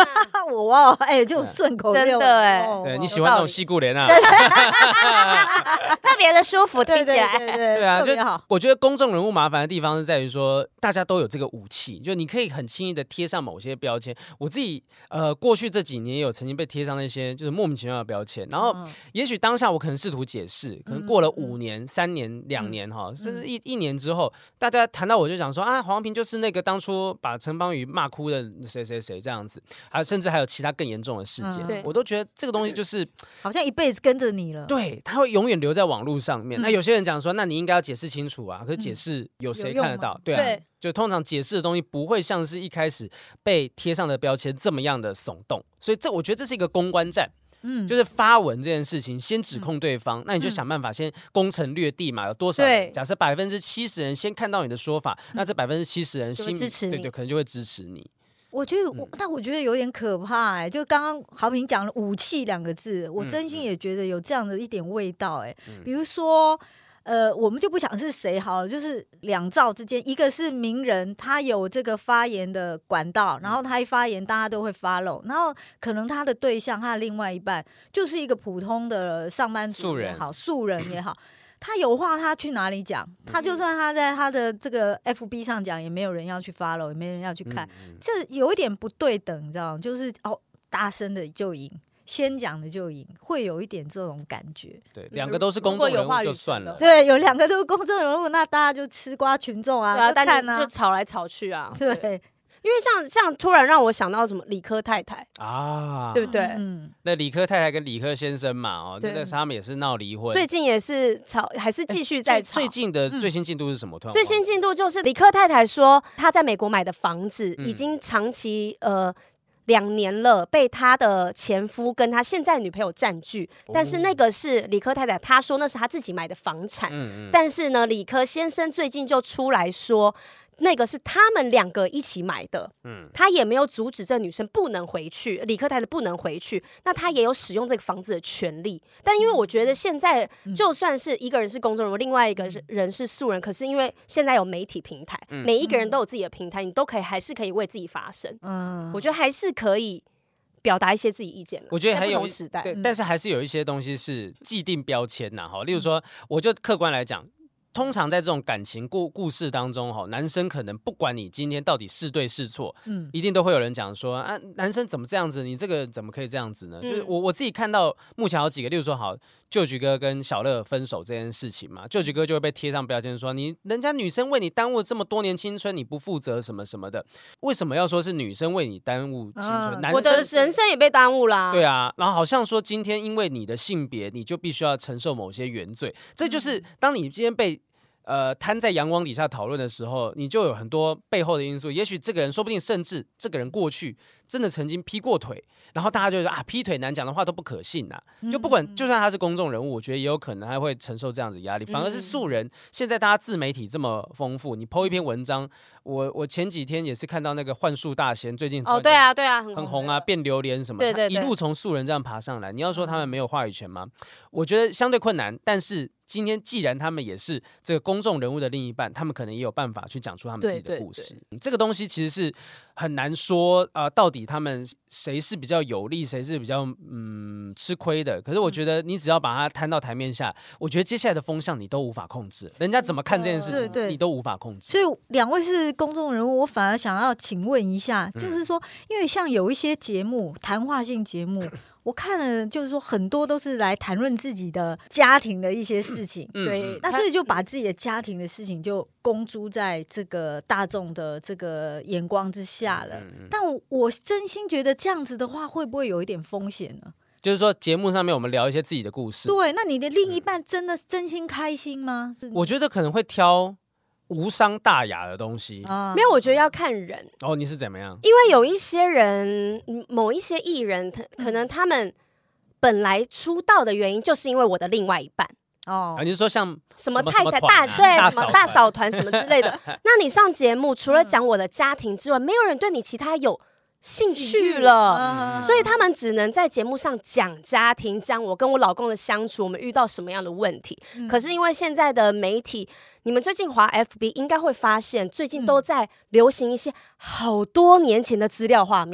我哦，哎、欸，就顺口溜， 真的哎、 欸， 对你喜欢那种戏骨脸啊， 特别的舒服，听起来。 对对对对啊，就特别好。 我觉得公众人物麻烦的地方是在于说，大家都有这个武器，就你可以很轻易的贴上某些标签。我自己呃，过去这几年也有曾经被贴上那些就是莫名其妙的标签，然后嗯也许当下我可能试图解释，可能过了五年、三年、两年哈，甚至一一年之后，大家谈到我就讲说啊，黄豪平就是那个当初把陈芳宇骂哭的谁谁谁这样子，还甚至还有其他更严重的事件， 嗯我都觉得这个东西就是好像一辈子跟着你了。 对，他会永远留在网络上面。 嗯那有些人讲说，那你应该要解释清楚啊，可是解释有谁看得到？对啊。 对就通常解释的东西不会像是一开始被贴上的标签这么样的耸动，所以这我觉得这是一个公关战， 嗯， 就是发文这件事情先指控对方，那你就想办法先攻城略地嘛，有多少人？ 对假设百分之七十人先看到你的说法，那这百分之七十人就会心里支持你对对，可能就会支持你。 我觉得我，但我觉得有点可怕哎、欸。就刚刚豪平讲了武器两个字，我真心也觉得有这样的一点味道哎、欸。比如说。呃，我们就不想是谁好了，就是两造之间，一个是名人，他有这个发言的管道，然后他一发言，大家都会 follow， 然后可能他的对象，他的另外一半就是一个普通的上班族也好，素人也好，他有话他去哪里讲？他就算他在他的这个 F B 上讲，也没有人要去 follow， 也没人要去看，这有一点不对等，你知道吗？就是哦，大声的就赢。先讲的就赢，会有一点这种感觉。 对，两个都是公众人物就算了。 对，有两个都是公众人物，那大家就吃瓜群众啊， 对啊，但看啊， 就吵来吵去啊。 对， 对因为像像突然让我想到什么理科太太啊， 对不对？ 嗯， 那理科太太跟理科先生嘛，哦， 对那个他们也是闹离婚。 最近也是吵，还是继续在吵。 最近的最新进度是什么？ 最新进度就是理科太太说，她在美国买的房子嗯已经长期呃。两年了，被他的前夫跟他现在女朋友占据， 哦但是那个是理科太太，她说那是她自己买的房产， 嗯嗯但是呢，理科先生最近就出来说。那个是他们两个一起买的，嗯，他也没有阻止这女生不能回去，理科太太不能回去，那他也有使用这个房子的权利。但因为我觉得现在就算是一个人是公众人物，另外一个人是素人，可是因为现在有媒体平台， 嗯、 每一个人都有自己的平台，你都可以还是可以为自己发声。嗯，我觉得还是可以表达一些自己意见的。 我觉得还有时代， 对，但是还是有一些东西是既定标签呐，哈，例如说，我就客观来讲。通常在这种感情故故事当中，哈，男生可能不管你今天到底是对是错，嗯，一定都会有人讲说啊，男生怎么这样子？你这个怎么可以这样子呢？嗯、就是我我自己看到目前有几个，例如说，好，舅菊哥跟小乐分手这件事情嘛，舅菊哥就会被贴上标签说，你人家女生为你耽误这么多年青春，你不负责什么什么的，为什么要说是女生为你耽误青春？啊、男生我的人生也被耽误啦。 对啊，然后好像说今天因为你的性别，你就必须要承受某些原罪，这就是当你今天被。呃，摊在阳光底下讨论的时候，你就有很多背后的因素。也许这个人，说不定甚至这个人过去真的曾经劈过腿，然后大家就说啊，劈腿男讲的话都不可信啊。就不管，就算他是公众人物，我觉得也有可能他会承受这样子压力。反而是素人，现在大家自媒体这么丰富，你 po 一篇文章，我我前几天也是看到那个幻术大仙，最近哦，对啊，对啊， 很红, 很红啊，变榴莲什么， 对对对， 一路从素人这样爬上来。你要说他们没有话语权吗？我觉得相对困难，但是。今天既然他们也是这个公众人物的另一半，他们可能也有办法去讲出他们自己的故事。对对对，这个东西其实是很难说啊、呃，到底他们谁是比较有利，谁是比较嗯吃亏的。可是我觉得你只要把它摊到台面下，我觉得接下来的风向你都无法控制，人家怎么看这件事情， 对对你都无法控制。 所以两位是公众人物，我反而想要请问一下，嗯、就是说，因为像有一些节目，谈话性节目。我看了，就是说很多都是来谈论自己的家庭的一些事情， 嗯、 对，那所以就把自己的家庭的事情就公诸在这个大众的这个眼光之下了。嗯、但我, 我真心觉得这样子的话，会不会有一点风险呢？ 就是说，节目上面我们聊一些自己的故事， 对，那你的另一半真的真心开心吗？ 我觉得可能会挑。无伤大雅的东西、 啊、没有，我觉得要看人。 哦，你是怎么样？ 因为有一些人，某一些艺人，可能他们本来出道的原因，就是因为我的另外一半。 哦，啊、你是说像什么太太大对什么大嫂团什么之类的？那你上节目除了讲我的家庭之外，没有人对你其他有兴趣了，嗯、所以他们只能在节目上讲家庭，讲我跟我老公的相处，我们遇到什么样的问题。嗯、可是因为现在的媒体，你们最近滑 F B 应该会发现，最近都在流行一些好多年前的资料画面。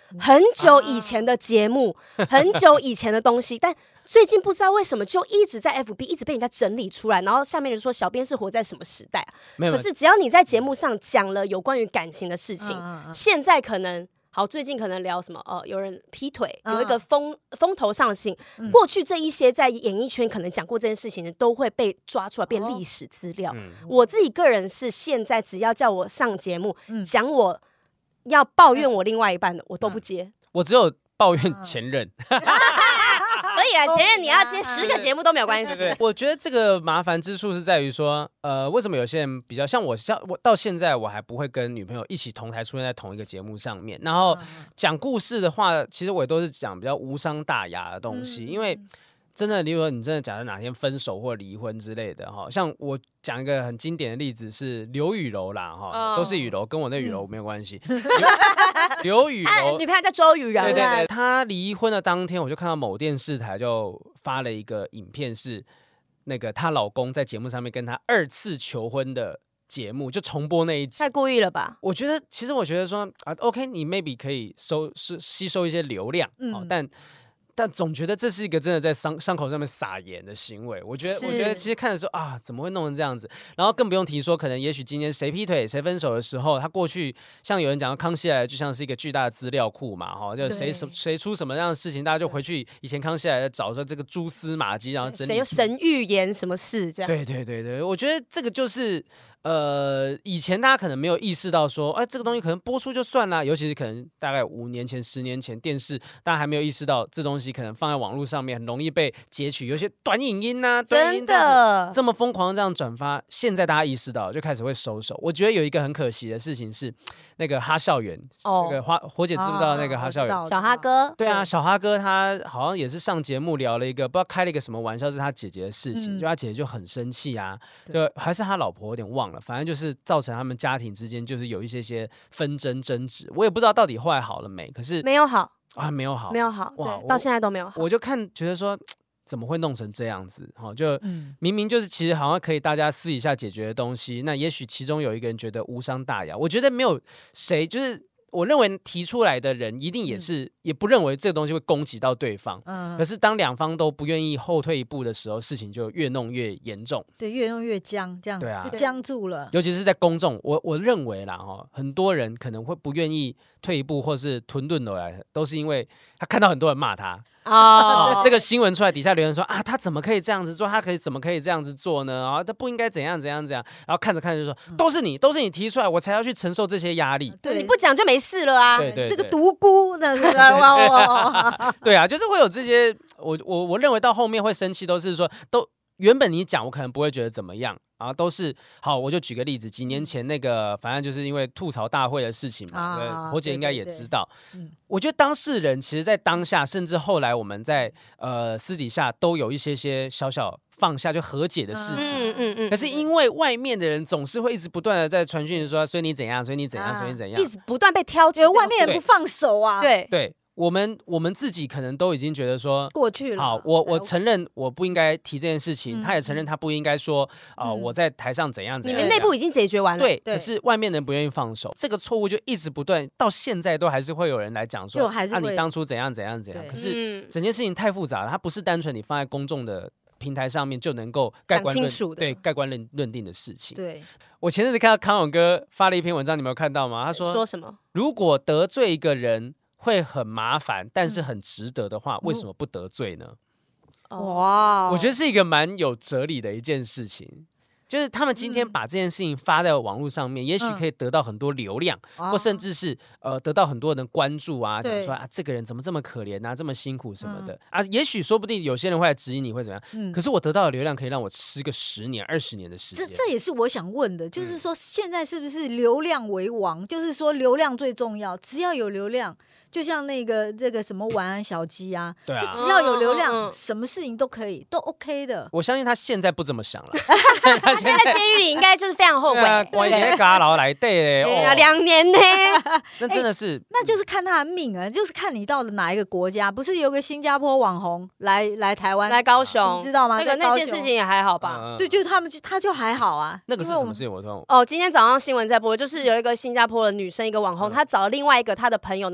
很久以前的节目，很久以前的东西，但最近不知道为什么就一直在 F B 一直被人家整理出来，然后下面人说小编是活在什么时代啊？ 没有， 可是只要你在节目上讲了有关于感情的事情， 嗯嗯嗯现在可能。好，最近可能聊什么？呃，有人劈腿， 嗯有一个风风头上的事情。过去这一些在演艺圈可能讲过这件事情的，都会被抓出来变历史资料。 嗯我自己个人是现在只要叫我上节目嗯讲我要抱怨我另外一半的，我都不接。 我只有抱怨前任。 可以啦，前任你要接十个节目都没有关系。 对，我觉得这个麻烦之处是在于说，呃，为什么有些人比较像我，像我到现在我还不会跟女朋友一起同台出现在同一个节目上面，然后讲故事的话，其实我也都是讲比较无伤大雅的东西，因为。真的，例如说你真的假设哪天分手或离婚之类的哈，像我讲一个很经典的例子是刘雨柔啦哈， oh. 都是雨柔，跟我那雨柔没有关系。刘雨柔女朋友叫周雨柔， 对对对，她离婚的当天，我就看到某电视台就发了一个影片，是那个她老公在节目上面跟她二次求婚的节目，就重播那一集。 太故意了吧？ 我觉得，其实我觉得说啊 ，OK， 你 maybe 可以收是吸收一些流量，嗯哦、但。但总觉得这是一个真的在伤伤口上面撒盐的行为。我觉得，我觉得其实看的时候啊，怎么会弄成这样子？然后更不用提说，可能也许今天谁劈腿谁分手的时候，他过去像有人讲康熙来了，就像是一个巨大的资料库嘛，哈，就谁谁出什么样的事情，大家就回去以前康熙来了找说这个蛛丝马迹，然后整理。 谁有神预言什么事这样？ 对对对对，我觉得这个就是。呃，以前大家可能没有意识到说，哎，这个东西可能播出就算啦，尤其是可能大概五年前、十年前电视，大家还没有意识到这东西可能放在网络上面很容易被截取，有些短影音呐、啊，短影音这样子这么疯狂这样转发，现在大家意识到就开始会收手。我觉得有一个很可惜的事情是，那个哈校园，哦、那个花火姐知不知道那个哈校园？ 哦、小哈哥， 对啊，小哈哥他好像也是上节目聊了一个不知道开了一个什么玩笑，是他姐姐的事情，嗯、就他姐姐就很生气啊，就还是他老婆有点忘了，反正就是。造成他们家庭之间就是有一些些纷争争执，我也不知道到底后来好了没，可是没有好啊，没有好， 没有好，对，到现在都没有好。 我就看觉得说，怎么会弄成这样子？哈，就、嗯、明明就是其实好像可以大家私底下解决的东西，那也许其中有一个人觉得无伤大雅，我觉得没有谁就是。我认为提出来的人一定也是、嗯、也不认为这个东西会攻击到对方、嗯、可是当两方都不愿意后退一步的时候，事情就越弄越严重， 对，越弄越僵，这样对、啊、就僵住了。 尤其是在公众，我我认为啦哈，很多人可能会不愿意退一步或是吞顿而来，都是因为他看到很多人骂他。哦，这个新闻出来，底下留言说啊，他怎么可以这样子做？他可以怎么可以这样子做呢？啊，他不应该怎样怎样怎样。然后看着看着就说，都是你，都是你提出来，我才要去承受这些压力。 对，你不讲就没事了啊。 对对， 这个独孤呢？ 对啊，就是会有这些，我我我认为到后面会生气，都是说都。原本你讲我可能不会觉得怎么样啊，都是好。我就举个例子，几年前那个，反正就是因为吐槽大会的事情嘛，啊、火姐应该也知道。对对对，我觉得当事人其实，在当下，甚至后来我们在呃私底下都有一些些小小放下就和解的事情。嗯嗯嗯。可是因为外面的人总是会一直不断的在传讯说，所以你怎样，所以你怎样，所以你怎样， 一直不断被挑起， 外面人不放手啊。 对对。我们我们自己可能都已经觉得说过去了， 好，我我承认我不应该提这件事情，嗯、他也承认他不应该说啊、呃嗯、我在台上怎样怎样。 你们内部已经解决完了， 对，对可是外面人不愿意放手，这个错误就一直不断，到现在都还是会有人来讲说， 还是啊你当初怎样怎样怎样。可是整件事情太复杂了，它不是单纯你放在公众的平台上面就能够盖棺论对盖棺论论定的事情。 对， 我前阵子看到康永哥发了一篇文章，你们有看到吗？他说说什么？ 如果得罪一个人。会很麻烦，但是很值得的话，嗯、为什么不得罪呢？ 哇， 我觉得是一个蛮有哲理的一件事情。就是他们今天把这件事情发在网络上面，嗯、也许可以得到很多流量，嗯、或甚至是呃得到很多人的关注啊，讲说啊这个人怎么这么可怜啊，这么辛苦什么的、嗯、啊，也许说不定有些人会来质疑你会怎么样，嗯、可是我得到的流量可以让我吃个十年、二十年的时间。 这这也是我想问的，就是说现在是不是流量为王？嗯、就是说流量最重要，只要有流量。就像那个这个什么晚安小鸡啊， 对啊， 就只要有流量，嗯、什么事情都可以，都 OK 的。 我相信他现在不这么想了， 他现在在监狱里应该就是非常后悔。 关一年嘎牢来对嘞，哦，两年呢， 那真的是、欸， 那就是看他的命啊，就是看你到了哪一个国家。不是有个新加坡网红来来台湾， 来高雄， 你知道吗？ 那个那件事情也还好吧？ 嗯、 对，就他们就他就还好啊。 那个是什么事情？我突然哦，今天早上新闻在播，就是有一个新加坡的女生，一个网红，嗯、她找了另外一个她的朋友，然后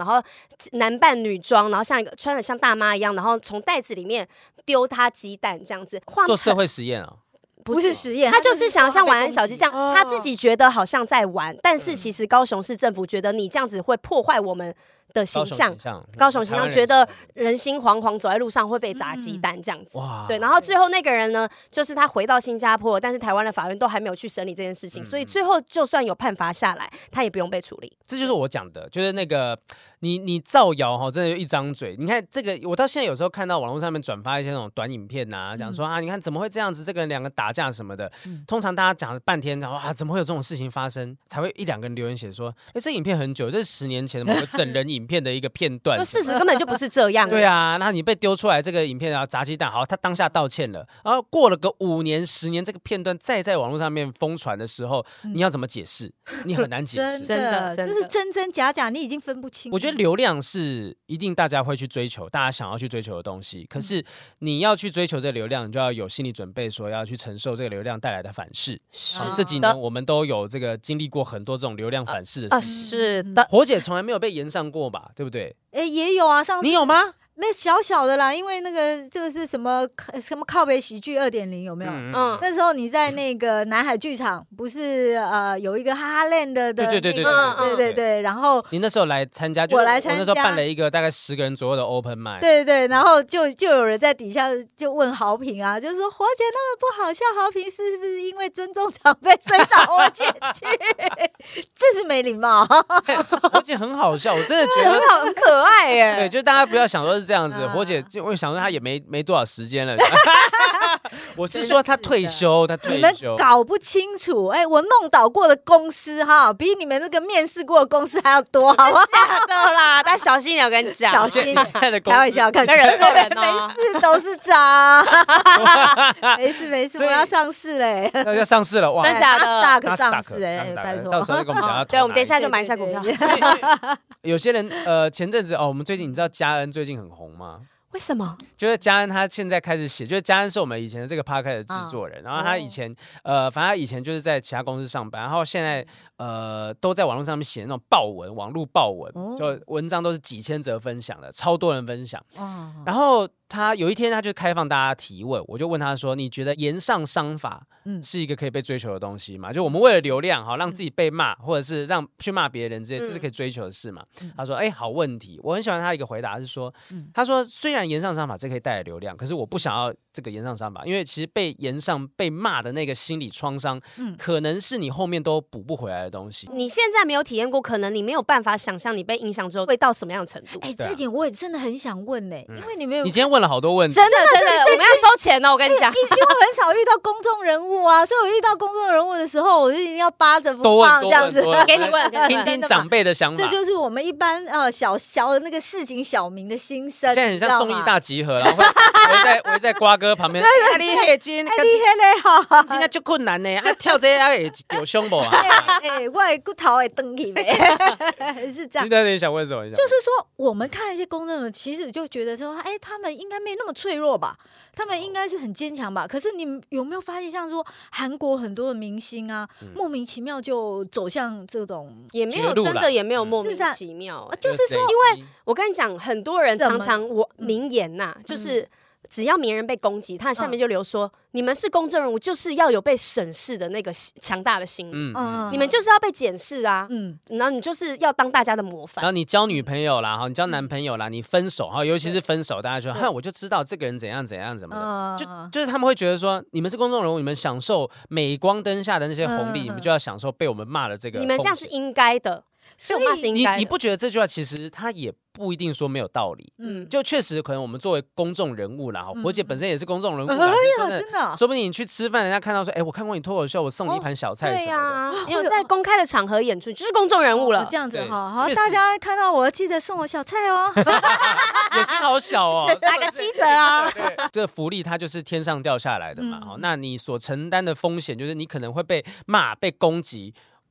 男扮女装，然后像一个穿的像大妈一样，然后从袋子里面丢他鸡蛋这样子， 做社会实验啊。 不是实验， 他就是想要像玩小鸡这样， 哦他自己觉得好像在玩，但是其实高雄市政府觉得你这样子会破坏我们的形象，高雄形象觉得人心惶惶，走在路上会被砸鸡蛋这样子。 哇， 对，然后最后那个人呢，就是他回到新加坡，但是台湾的法院都还没有去审理这件事情，所以最后就算有判罚下来，他也不用被处理。 这就是我讲的，就是那个你你造谣哈，真的就一张嘴。你看这个，我到现在有时候看到网络上面转发一些那种短影片啊，讲说啊，你看怎么会这样子，这个人两个打架什么的。通常大家讲了半天，然后啊，怎么会有这种事情发生？才会一两个人留言写说，哎，这影片很久，这是十年前的某个整人影片的一个片段。 事实根本就不是这样。 对啊，那你被丢出来这个影片，然后砸鸡蛋，好，他当下道歉了，然后过了个五年、十年，这个片段再在网络上面疯传的时候，你要怎么解释？你很难解释， 真的，就是真真假假，你已经分不清。 我觉得流量是一定大家会去追求，大家想要去追求的东西。可是你要去追求这个流量，你就要有心理准备，说要去承受这个流量带来的反噬。是这几年我们都有这个经历过很多这种流量反噬的事情。 是的， 火姐从来没有被延上过吧？对不对？ 哎，也有啊，上次你有吗？ 那小小的啦，因为那个这个是什么什么靠北喜剧二点零有没有？嗯，那时候你在那个南海剧场，不是呃有一个哈哈 land 的， 对对对对对对对，然后你那时候来参加， 我来参加， 我那时候办了一个大概十个人左右的 open mic， 对对，然后就就有人在底下就问豪平啊，就说火姐那么不好笑，豪平是不是因为尊重长辈所以找火姐去？这是没礼貌。 火姐很好笑，我真的觉得很好，很可爱耶。 对，就大家不要想说是这样子，火姐就我想说她也没没多少时间了。我是说她退休，她退休。 你们搞不清楚，哎，我弄倒过的公司哈，比你们那个面试过的公司还要多，好不好？ 假的啦，但小心点，我跟你讲， 小心。 开玩笑，开人错人哦， 没事，董事长，没事没事，我要上市嘞， 要上市了，哇， 真假的 ，Nasdaq 上市哎，拜托， 到时候就跟我们讲要。 对，我们等一下就买一下股票。 有些人呃，前阵子哦，我们最近你知道嘉恩最近很红吗？ 为什么？ 就是嘉恩他现在开始写，就是嘉恩是我们以前的这个 podcast 的制作人，嗯、然后他以前、哦、呃，反正他以前就是在其他公司上班，然后现在呃都在网络上面写那种爆文，网络爆文，哦、就文章都是几千则分享的，超多人分享。哦、然后他有一天他就开放大家提问，我就问他说：“你觉得言上商法是一个可以被追求的东西吗？就我们为了流量哈，让自己被骂，或者是让去骂别人，这些这是可以追求的事嘛？”嗯、他说：“哎、欸，好问题。”我很喜欢他一个回答是说：“嗯、他说虽然言上商法这可以带来流量，可是我不想要这个言上商法，因为其实被言上被骂的那个心理创伤，嗯、可能是你后面都补不回来的东西。 你现在没有体验过，可能你没有办法想象你被影响之后会到什么样的程度。 哎、欸，这点我也真的很想问呢、欸，嗯、因为你没有， 你今天问了好多问题， 真的真的，我们要收钱哦，我跟你讲， 因为我很少遇到公众人物啊，所以我遇到公众人物的时候，我就一定要扒着不放这样子， 给你问， 听听长辈的想法， 这就是我们一般呃小小的那个市井小民的心声。 现在很像综艺大集合，然后围在围在瓜哥旁边，哎，你黑金， 你黑嘞哈， 今天就困难呢，啊，跳这啊有胸部啊， 哎，我的骨头会登起呗，是这样。 你在你想问什么？ 就是说，我们看一些公众人物，其实就觉得说，哎，他们应该没那么脆弱吧？他们应该是很坚强吧？可是你有没有发现，像说韩国很多的明星啊，嗯、莫名其妙就走向这种， 也没有真的也没有莫名其妙、欸， 就是说， 因为我跟你讲，很多人常常我名言呐、啊，就是。嗯只要名人被攻击，他下面就留说：“嗯、你们是公众人物，就是要有被审视的那个强大的心理，嗯嗯、你们就是要被检视啊，嗯，然后你就是要当大家的模范。 然后你交女朋友啦，哈，你交男朋友啦，你分手哈，尤其是分手，大家说，哼，我就知道这个人怎样怎样怎么的，嗯、就就是他们会觉得说，你们是公众人物，你们享受鎂光灯下的那些红利，嗯、你们就要享受被我们骂的这个， 你们这样是应该的。”所以你你不觉得这句话其实他也不一定说没有道理？嗯，就确实可能我们作为公众人物啦，火姐本身也是公众人物啦， 真的，真的， 说不定你去吃饭，人家看到说，哎，我看过你脱口秀，我送你一盘小菜什么的。对呀，你有在公开的场合演出，就是公众人物了。 这样子哈，好，大家看到我记得送我小菜哦。 野心好小哦， 打个七折啊！ 这个福利它就是天上掉下来的嘛，那你所承担的风险就是你可能会被骂、被攻击。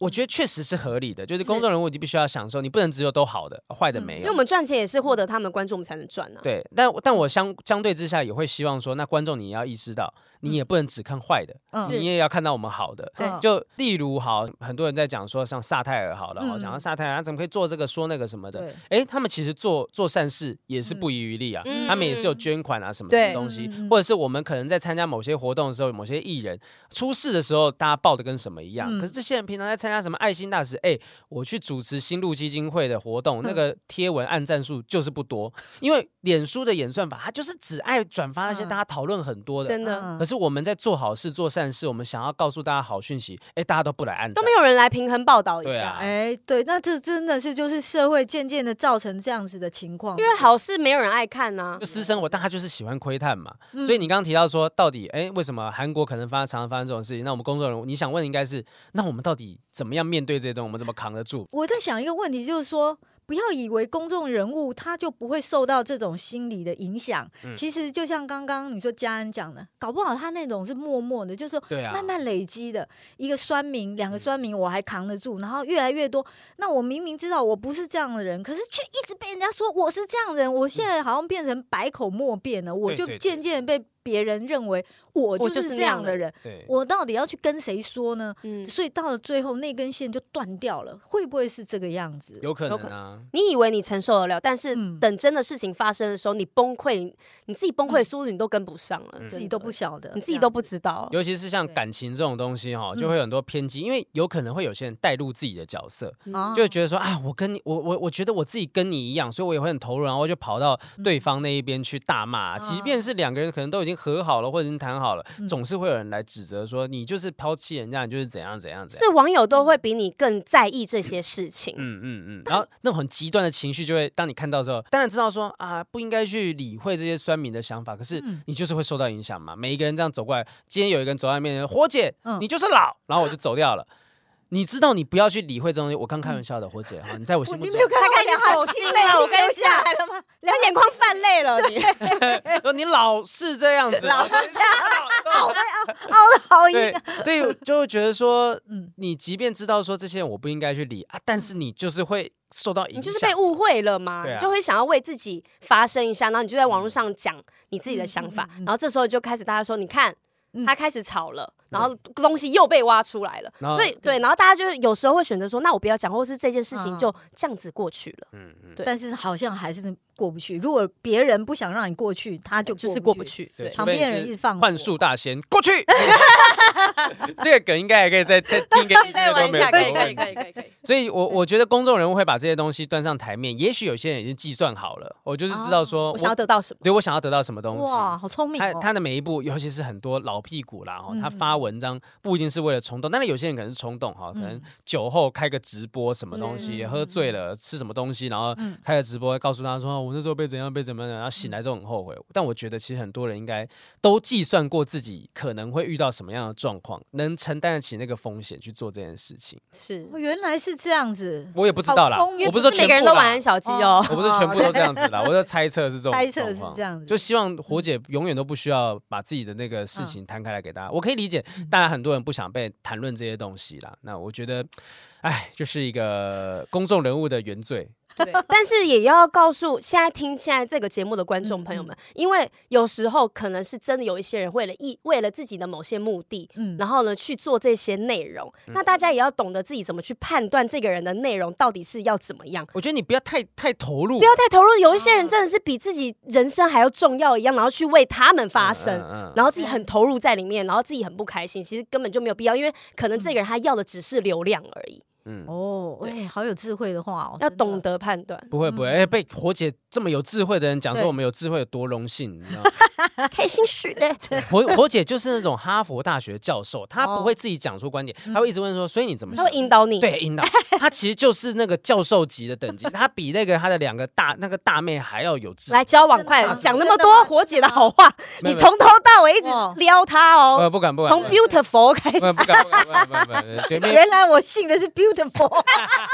我觉得确实是合理的，就是公众人物你必须要享受，你不能只有都好的，坏的没有。 因为我们赚钱也是获得他们关注，我们才能赚啊。 对，但但我相相对之下也会希望说，那观众你也要意识到，你也不能只看坏的， 嗯你也要看到我们好的。 对就例如好，很多人在讲说像萨泰尔好了， 嗯讲到萨泰尔他怎么可以做这个说那个什么的对， 哎，他们其实做做善事也是不遗余力啊， 嗯他们也是有捐款啊什么对的东西， 嗯嗯嗯或者是我们可能在参加某些活动的时候，某些艺人出事的时候，大家报的跟什么一样， 嗯可是这些人平常在参加什么爱心大使，哎，我去主持新路基金会的活动，那个贴文按赞数就是不多，因为脸书的演算法，它就是只爱转发那些大家讨论很多的。 真的嗯可是我们在做好事、做善事，我们想要告诉大家好讯息，哎，大家都不来按赞， 都没有人来平衡报道一下。 对啊哎，对，那这真的是就是社会渐渐的造成这样子的情况， 因为好事没有人爱看呐、 就私生活，但他就是喜欢窥探嘛。 嗯所以你刚刚提到说，到底哎，为什么韩国可能发常常发生这种事情？那我们公众人物，你想问的应该是，那我们到底怎么样面对这些东西？我们怎么扛得住？ 我在想一个问题，就是说，不要以为公众人物他就不会受到这种心理的影响。 嗯其实就像刚刚你说嘉恩讲的，搞不好他那种是默默的，就是说对啊， 慢慢累积的一个酸民、两个酸民，我还扛得住，然后越来越多。那我明明知道我不是这样的人，可是却一直被人家说我是这样的人，我现在好像变成百口莫辩了，我就对对对渐渐被别人认为我我就就是是这样的人。 对， 我到底要去跟谁说呢？ 嗯， 所以到了最后，那根线就断掉了，会不会是这个样子？ 有可能有可啊。 你以为你承受得了，但是嗯等真的事情发生的时候，你崩溃，你自己崩溃的速度你都跟不上了， 嗯自己都不晓得， 你自己都不知道。 尤其是像对感情这种东西哈， 嗯就会有很多偏激，因为有可能会有些人带入自己的角色， 啊就会觉得说啊，我跟你，我我我觉得我自己跟你一样，所以我也会很投入，然后我就跑到对方那一边去大骂，即便是两个人可能都已经和好了或者已经谈好了， 嗯总是会有人来指责说你就是抛弃人家，你就是怎样怎样怎所以样。 网友都会比你更在意这些事情。 嗯嗯嗯，然后那种很极端的情绪就会，当你看到之后，当然知道说啊，不应该去理会这些酸民的想法，可是嗯你就是会受到影响嘛。每一个人这样走过来，今天有一个人走在面前，火姐， 嗯你就是老，然后我就走掉了。你知道你不要去理会这种东西，我刚开玩笑的，火姐哈，你在我心目中你没有，看到他开始两行走心清泪了我跟你流下讲来了吗？ 他眼眶泛泪了，你说你老是这样子， 老我说你是老凹的好对硬，， 所以就会觉得说， 嗯你即便知道说这些人我不应该去理啊，但是你就是会受到影响， 你就是被误会了嘛， 对啊你就会想要为自己发声一下，然后你就在网络上讲你自己的想法， 嗯嗯嗯嗯然后这时候就开始大家说，你看嗯他开始吵了，然后东西又被挖出来了， 然后对对，然后大家就有时候会选择说，那我不要讲，或是这件事情嗯就这样子过去了， 嗯嗯， 对但是好像还是过不去。如果别人不想让你过去，他就就是过不。 过不去， 对， 对。 旁边人一直放火幻术大仙过去，这个梗应该也可以再再听个一再玩一下， 都没有可以可以什么问题。 可以可以可以。 所以我，我觉得公众人物会把这些东西端上台面，也许有些人已经计算好了，我就是知道说， 我想要得到什么？ 对我想要得到什么东西。 哇，好聪明他哦！ 他的每一步，尤其是很多老屁股啦，哦嗯他发文章不一定是为了冲动，但是有些人可能是冲动哈，可能酒后开个直播什么东西， 嗯喝醉了吃什么东西，然后嗯开个直播告诉他说，哦我那时候被怎样被怎么样，然后醒来之后很后悔。但我觉得其实很多人应该都计算过自己可能会遇到什么样的状况，能承担得起那个风险去做这件事情。 是哦原来是这样子， 我也不知道啦， 好聪明我不是说每全部啦个人都玩很小鸡哦。 我不是全部都这样子啦，我就猜测是这种猜测是状况这样子就希望火姐永远都不需要把自己的那个事情摊开来给大家。我可以理解，大家很多人不想被谈论这些东西啦。那我觉得，哎，就是一个公众人物的原罪。 对，但是也要告诉现在听现在这个节目的观众朋友们，因为有时候可能是真的有一些人为了一为了自己的某些目的， 嗯然后呢去做这些内容，那大家也要懂得自己怎么去判断这个人的内容到底是要怎么样。 我觉得你不要太太投入， 不要太投入，有一些人真的是比自己人生还要重要一样，然后去为他们发声， 嗯嗯嗯然后自己很投入在里面，然后自己很不开心，其实根本就没有必要，因为可能这个人他要的只是流量而已， 嗯， 哦，哎，好有智慧的话哦，真的要懂得判断。 不会不会，哎，被火姐这么有智慧的人讲说对我们有智慧有多荣幸，你知道吗？ 开心许嘞， 火火姐就是那种哈佛大学教授，她哦不会自己讲出观点，她会一直问说，所以你怎么他想会？引导你。 对，引导他其实就是那个教授级的等级，他比那个他的两个大那个大妹还要有智慧。 来交往快真的吗讲那么真的吗多火姐的好话， 没有你从头到尾一直哦撩她呃， 哦， 不敢不敢， 从 beautiful 开始不。敢不敢不敢不敢不敢不敢，绝面原来我信的是 beautiful，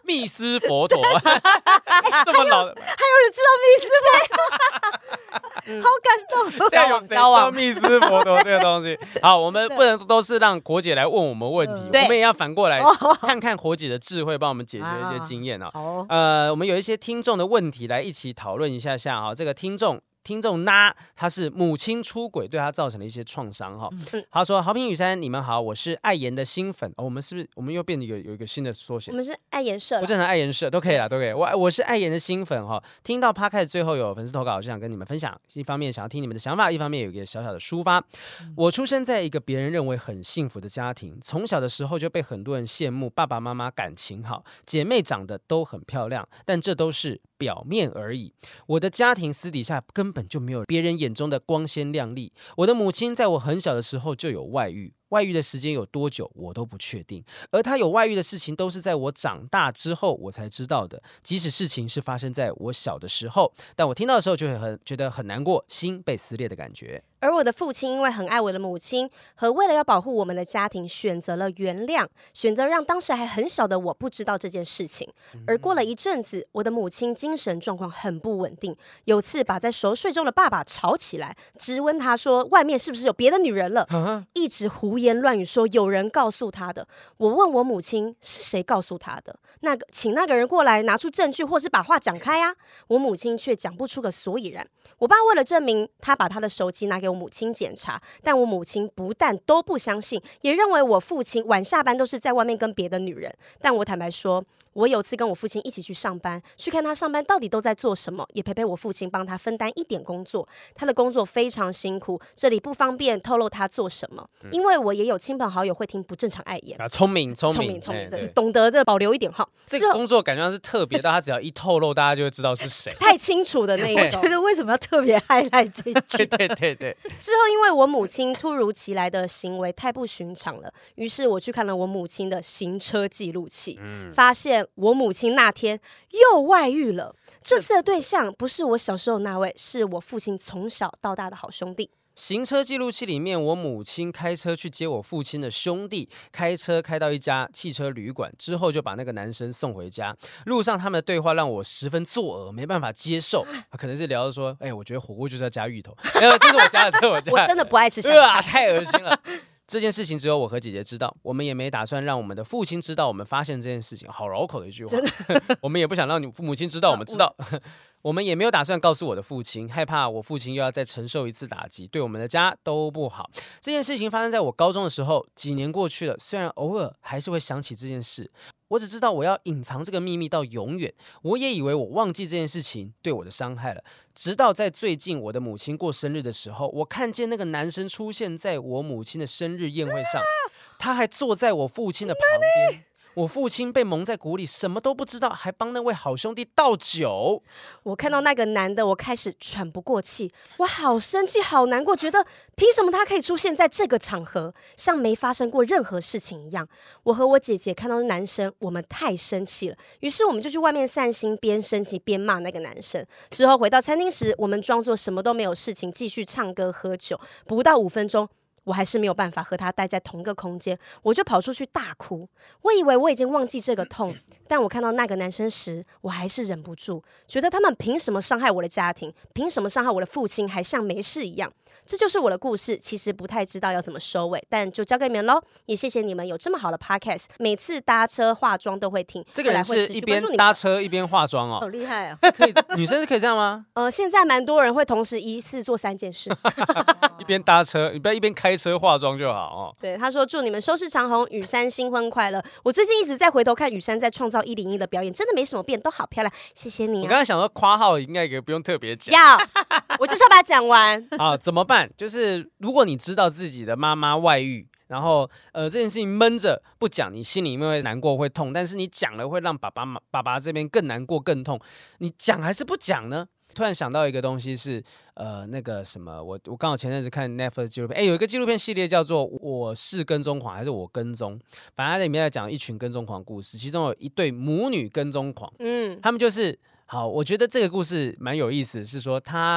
密斯佛陀，这么老的， 还有人知道密斯佛陀，好感动。 现在有谁知道密斯佛陀这个东西？好，我们不能都是让火姐来问我们问题， 对我们也要反过来看看火姐的智慧，帮我们解决一些经验啊。 好， 呃，我们有一些听众的问题来一起讨论一下下啊。这个听众。听众那他是母亲出轨对他造成了一些创伤哈。 嗯、 他说：“豪平雨山，你们好，我是爱妍的新粉、哦。我们是不是我们又变得有有一个新的缩写？ 我们是爱颜社， 我正常爱颜社都可以啦，都可以。我我是爱妍的新粉哈。听到 Podcast 最后有粉丝投稿，就想跟你们分享。一方面想要听你们的想法，一方面有一个小小的抒发。我出生在一个别人认为很幸福的家庭，从小的时候就被很多人羡慕，爸爸妈妈感情好，姐妹长得都很漂亮，但这都是表面而已。我的家庭私底下根本就没有别人眼中的光鲜亮丽。我的母亲在我很小的时候就有外遇，外遇的时间有多久我都不确定，而她有外遇的事情都是在我长大之后我才知道的。即使事情是发生在我小的时候，但我听到的时候就会很觉得很难过，心被撕裂的感觉。 而我的父亲因为很爱我的母亲，和为了要保护我们的家庭，选择了原谅，选择让当时还很小的我不知道这件事情。而过了一阵子，我的母亲精神状况很不稳定，有次把在熟睡中的爸爸吵起来，质问他说外面是不是有别的女人了，一直胡言乱语说有人告诉他的。我问我母亲是谁告诉他的，那个请那个人过来拿出证据，或是把话讲开啊。我母亲却讲不出个所以然。我爸为了证明，他把他的手机拿给我母亲检查，但我母亲不但都不相信，也认为我父亲晚下班都是在外面跟别的女人。但我坦白说，我有次跟我父亲一起去上班，去看他上班到底都在做什么，也陪陪我父亲，帮他分担一点工作。他的工作非常辛苦，这里不方便透露他做什么，因为我也有亲朋好友会听不正常爱言啊，聪明聪明聪明聪明， 哎、 懂得的保留一点哈。 这个工作感觉上是特别，但他只要一透露，大家就会知道是谁， 太清楚的那一种。 我觉得为什么要特别 highlight 这一句？ 对对对对。 之后因为我母亲突如其来的行为太不寻常了，于是我去看了我母亲的行车记录器，嗯、发现我母亲那天又外遇了。这次的对象不是我小时候那位，是我父亲从小到大的好兄弟。 行车记录器里面，我母亲开车去接我父亲的兄弟，开车开到一家汽车旅馆之后，就把那个男生送回家。路上他们的对话让我十分作呕，没办法接受。可能是聊说，哎、欸，我觉得火锅就是要加芋头，没有，这是我家的，这是我家的。 我真的不爱吃香菜， 啊，太恶心了。这件事情只有我和姐姐知道，我们也没打算让我们的父亲知道我们发现这件事情。好绕口的一句话，真的我们也不想让你父母亲知道我们知道。我们也没有打算告诉我的父亲，害怕我父亲又要再承受一次打击，对我们的家都不好。这件事情发生在我高中的时候，几年过去了，虽然偶尔还是会想起这件事，我只知道我要隐藏这个秘密到永远。我也以为我忘记这件事情对我的伤害了，直到在最近我的母亲过生日的时候，我看见那个男生出现在我母亲的生日宴会上，他还坐在我父亲的旁边。我父亲被蒙在鼓里，什么都不知道，还帮那位好兄弟倒酒。 我看到那个男的，我开始喘不过气，我好生气，好难过，觉得凭什么他可以出现在这个场合，像没发生过任何事情一样。我和我姐姐看到男生，我们太生气了，于是我们就去外面散心，边生气边骂那个男生。之后回到餐厅时，我们装作什么都没有事情，继续唱歌喝酒。不到五分钟，我还是没有办法和他待在同一个空间，我就跑出去大哭。我以为我已经忘记这个痛，但我看到那个男生时，我还是忍不住，觉得他们凭什么伤害我的家庭，凭什么伤害我的父亲，还像没事一样。这就是我的故事，其实不太知道要怎么收尾，但就交给你们咯。也谢谢你们有这么好的 podcast， 每次搭车化妆都会听。 这个人是一边搭车一边化妆哦， 好厉害哦！ 这可以，女生是可以这样吗？ 呃，现在蛮多人会同时一次做三件事， 一边搭车，你不要一边开车化妆就好哦。 对，他说祝你们收视长虹，雨珊新婚快乐。我最近一直在回头看雨珊在创造一零一的表演，真的没什么变，都好漂亮，谢谢你、啊。 我刚才想说括号应该也不用特别讲， 要，我就是要把它讲完。 好，怎么办？就是如果你知道自己的妈妈外遇，然后呃这件事情闷着不讲，你心里面会难过会痛，但是你讲了会让爸爸爸爸这边更难过更痛，你讲还是不讲呢？突然想到一个东西是，呃，那个什么，我我刚好前阵子看 Netflix 纪录片，哎，有一个纪录片系列叫做《我是跟踪狂》还是我跟踪，反正它里面在讲一群跟踪狂故事，其中有一对母女跟踪狂，嗯，他们就是好，我觉得这个故事蛮有意思，是说他。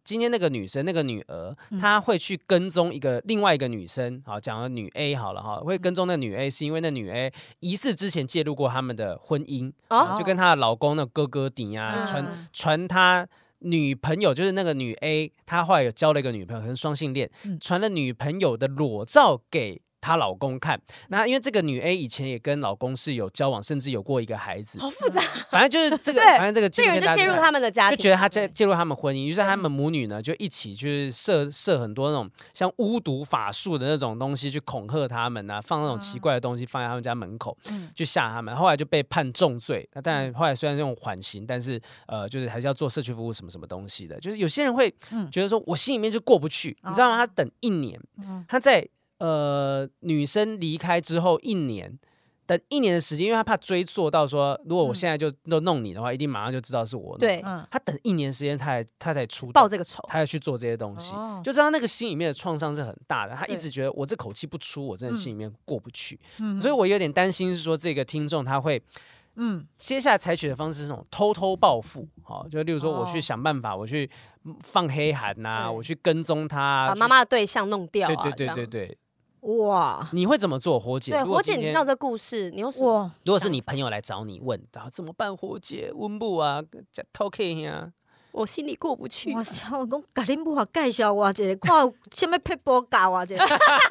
今天那个女生那个女儿，她会去跟踪一个另外一个女生，好讲了女 A 好了哈，会跟踪那女 A 是因为那女 A 疑似之前介入过他们的婚姻，哦、就跟她的老公那哥哥底啊，传、嗯、传她女朋友就是那个女 A， 她后来有交了一个女朋友，可能双性恋，传了女朋友的裸照给她老公看。那因为这个女 A 以前也跟老公是有交往，甚至有过一个孩子， 好复杂。 反正就是这个，反正这个这个人就介入他们的家庭， 就觉得他在介入他们婚姻，于是他们母女呢就一起就是设设很多那种像巫毒法术的那种东西去恐吓他们啊，放那种奇怪的东西放在他们家门口，嗯、去吓他们。后来就被判重罪。那当然后来虽然用缓刑，但是呃就是还是要做社区服务什么什么东西的。就是有些人会觉得说，我心里面就过不去，嗯、你知道吗？他等一年，嗯、他在。呃，女生离开之后一年，等一年的时间，因为他怕追溯到说，如果我现在就都弄你的话，嗯、一定马上就知道是我弄。 对， 他等一年时间，他才他才出报这个仇， 他要去做这些东西，哦、就知道那个心里面的创伤是很大的。他一直觉得我这口气不出，我真的心里面过不去，嗯、所以我有点担心是说这个听众他会。嗯，接下来采取的方式是那种偷偷报复，好，就例如说我去想办法，我去放黑函呐、啊，我去跟踪他、啊， 把妈妈的对象弄掉、啊， 对对对对对。 哇， 你会怎么做，火姐？ 对，火姐，你听到这故事，你有什么？ 如果是你朋友来找你问，然后怎么办？火姐，温布啊，偷 K 呀， 我心里过不去。 我想，我讲，甲恁母啊介绍我一下，看有什么撇步教我一下。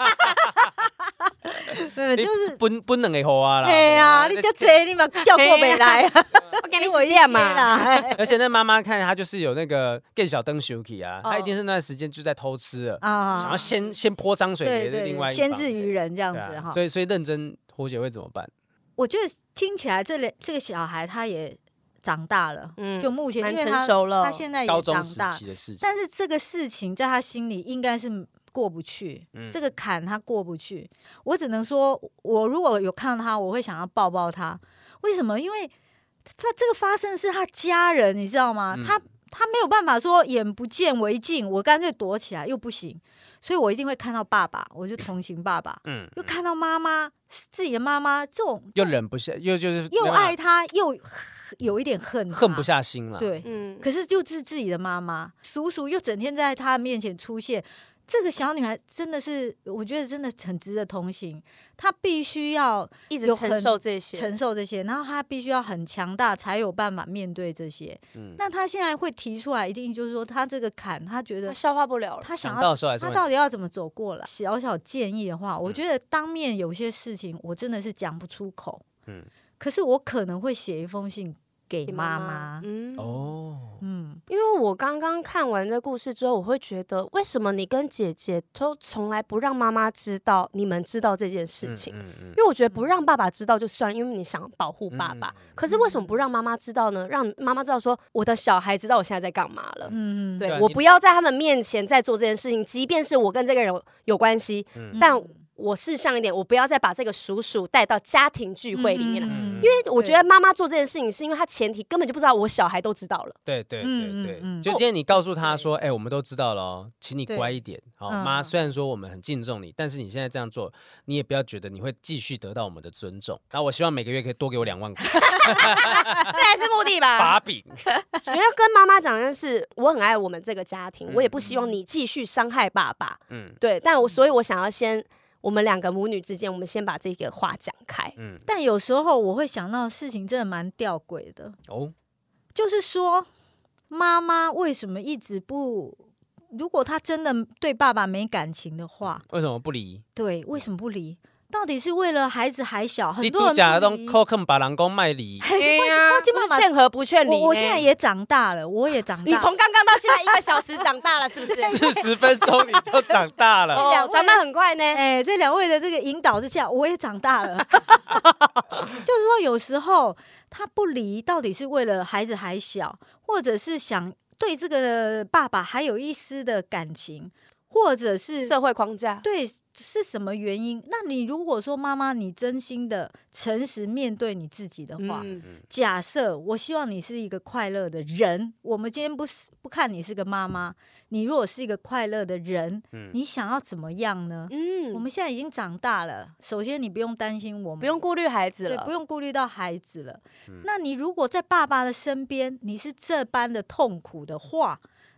没有，就是分分两个号啊啦。 对啊，你这济你嘛叫过没来啊？ 我给你我念嘛。 而且那妈妈看她就是有那个更小灯 Shuki 啊，她一定是那段时间就在偷吃了啊，想要先先泼脏水给另外一方， 先至于人这样子哈。 所以所以认真，火姐会怎么办？ 我觉得听起来这这个小孩他也长大了，嗯，就目前因为他成熟了， 他现在也长大， 高中时期的事情， 但是这个事情在他心里应该是。过不去，嗯、这个坎他过不去。我只能说，我如果有看到他，我会想要抱抱他。为什么？因为他这个发生的是他家人，你知道吗？嗯、他他没有办法说眼不见为净，我干脆躲起来又不行，所以我一定会看到爸爸，我就同情爸爸。嗯，又看到妈妈，自己的妈妈这种又忍不下，又就是又爱他，又有一点恨， 恨不下心了。 对，嗯，可是就是自己的妈妈，叔叔又整天在他面前出现。这个小女孩真的是，我觉得真的很值得同情。她必须要一直承受这些， 承受这些，然后她必须要很强大，才有办法面对这些。嗯，那她现在会提出来，一定就是说，她这个坎，她觉得她消化不了了。 她想要，她到底要怎么走过来？小小建议的话，我觉得当面有些事情，我真的是讲不出口。嗯，可是我可能会写一封信。给妈妈， 嗯哦，嗯，因为我刚刚看完这故事之后，我会觉得，为什么你跟姐姐都从来不让妈妈知道你们知道这件事情？嗯嗯嗯、因为我觉得不让爸爸知道就算了，因为你想保护爸爸。嗯、可是为什么不让妈妈知道呢？让妈妈知道说，我的小孩知道我现在在干嘛了。嗯，对，对我不要在他们面前再做这件事情，即便是我跟这个人有, 有关系，嗯、但。我识相一点，我不要再把这个叔叔带到家庭聚会里面了，嗯、因为我觉得妈妈做这件事情是因为她前提根本就不知道我小孩都知道了。 对对对对，嗯、就今天你告诉他说，哎、欸，我们都知道了哦，请你乖一点。好，妈，虽然说我们很敬重你，但是你现在这样做，你也不要觉得你会继续得到我们的尊重。然后我希望每个月可以多给我两万块，这才是目的吧？ 把柄。 主要跟妈妈讲的是，我很爱我们这个家庭，我也不希望你继续伤害爸爸。嗯，对，但我所以，我想要先。我们两个母女之间，我们先把这个话讲开。 嗯，但有时候我会想到事情真的蛮吊诡的哦，就是说妈妈为什么一直不？如果她真的对爸爸没感情的话， 为什么不离？ 对，为什么不离？到底是为了孩子还小，很多人不离。扣坑把人公卖离， 我劝和不劝离。 我现在也长大了，我也长大了。 你从刚刚到现在一个小时长大了，是不是？ 四十分钟你就长大了， 哦，长大很快呢。 哎，这两位的这个引导之下，我也长大了。就是说，有时候他不离，到底是为了孩子还小，或者是想对这个爸爸还有一丝的感情。或者是社会框架， 对，是什么原因？那你如果说妈妈，你真心的诚实面对你自己的话，嗯、假设我希望你是一个快乐的人，我们今天不是不看你是个妈妈，你如果是一个快乐的人，嗯、你想要怎么样呢？嗯，我们现在已经长大了，首先你不用担心我们， 不用顾虑孩子了， 对，不用顾虑到孩子了。嗯、那你如果在爸爸的身边，你是这般的痛苦的话，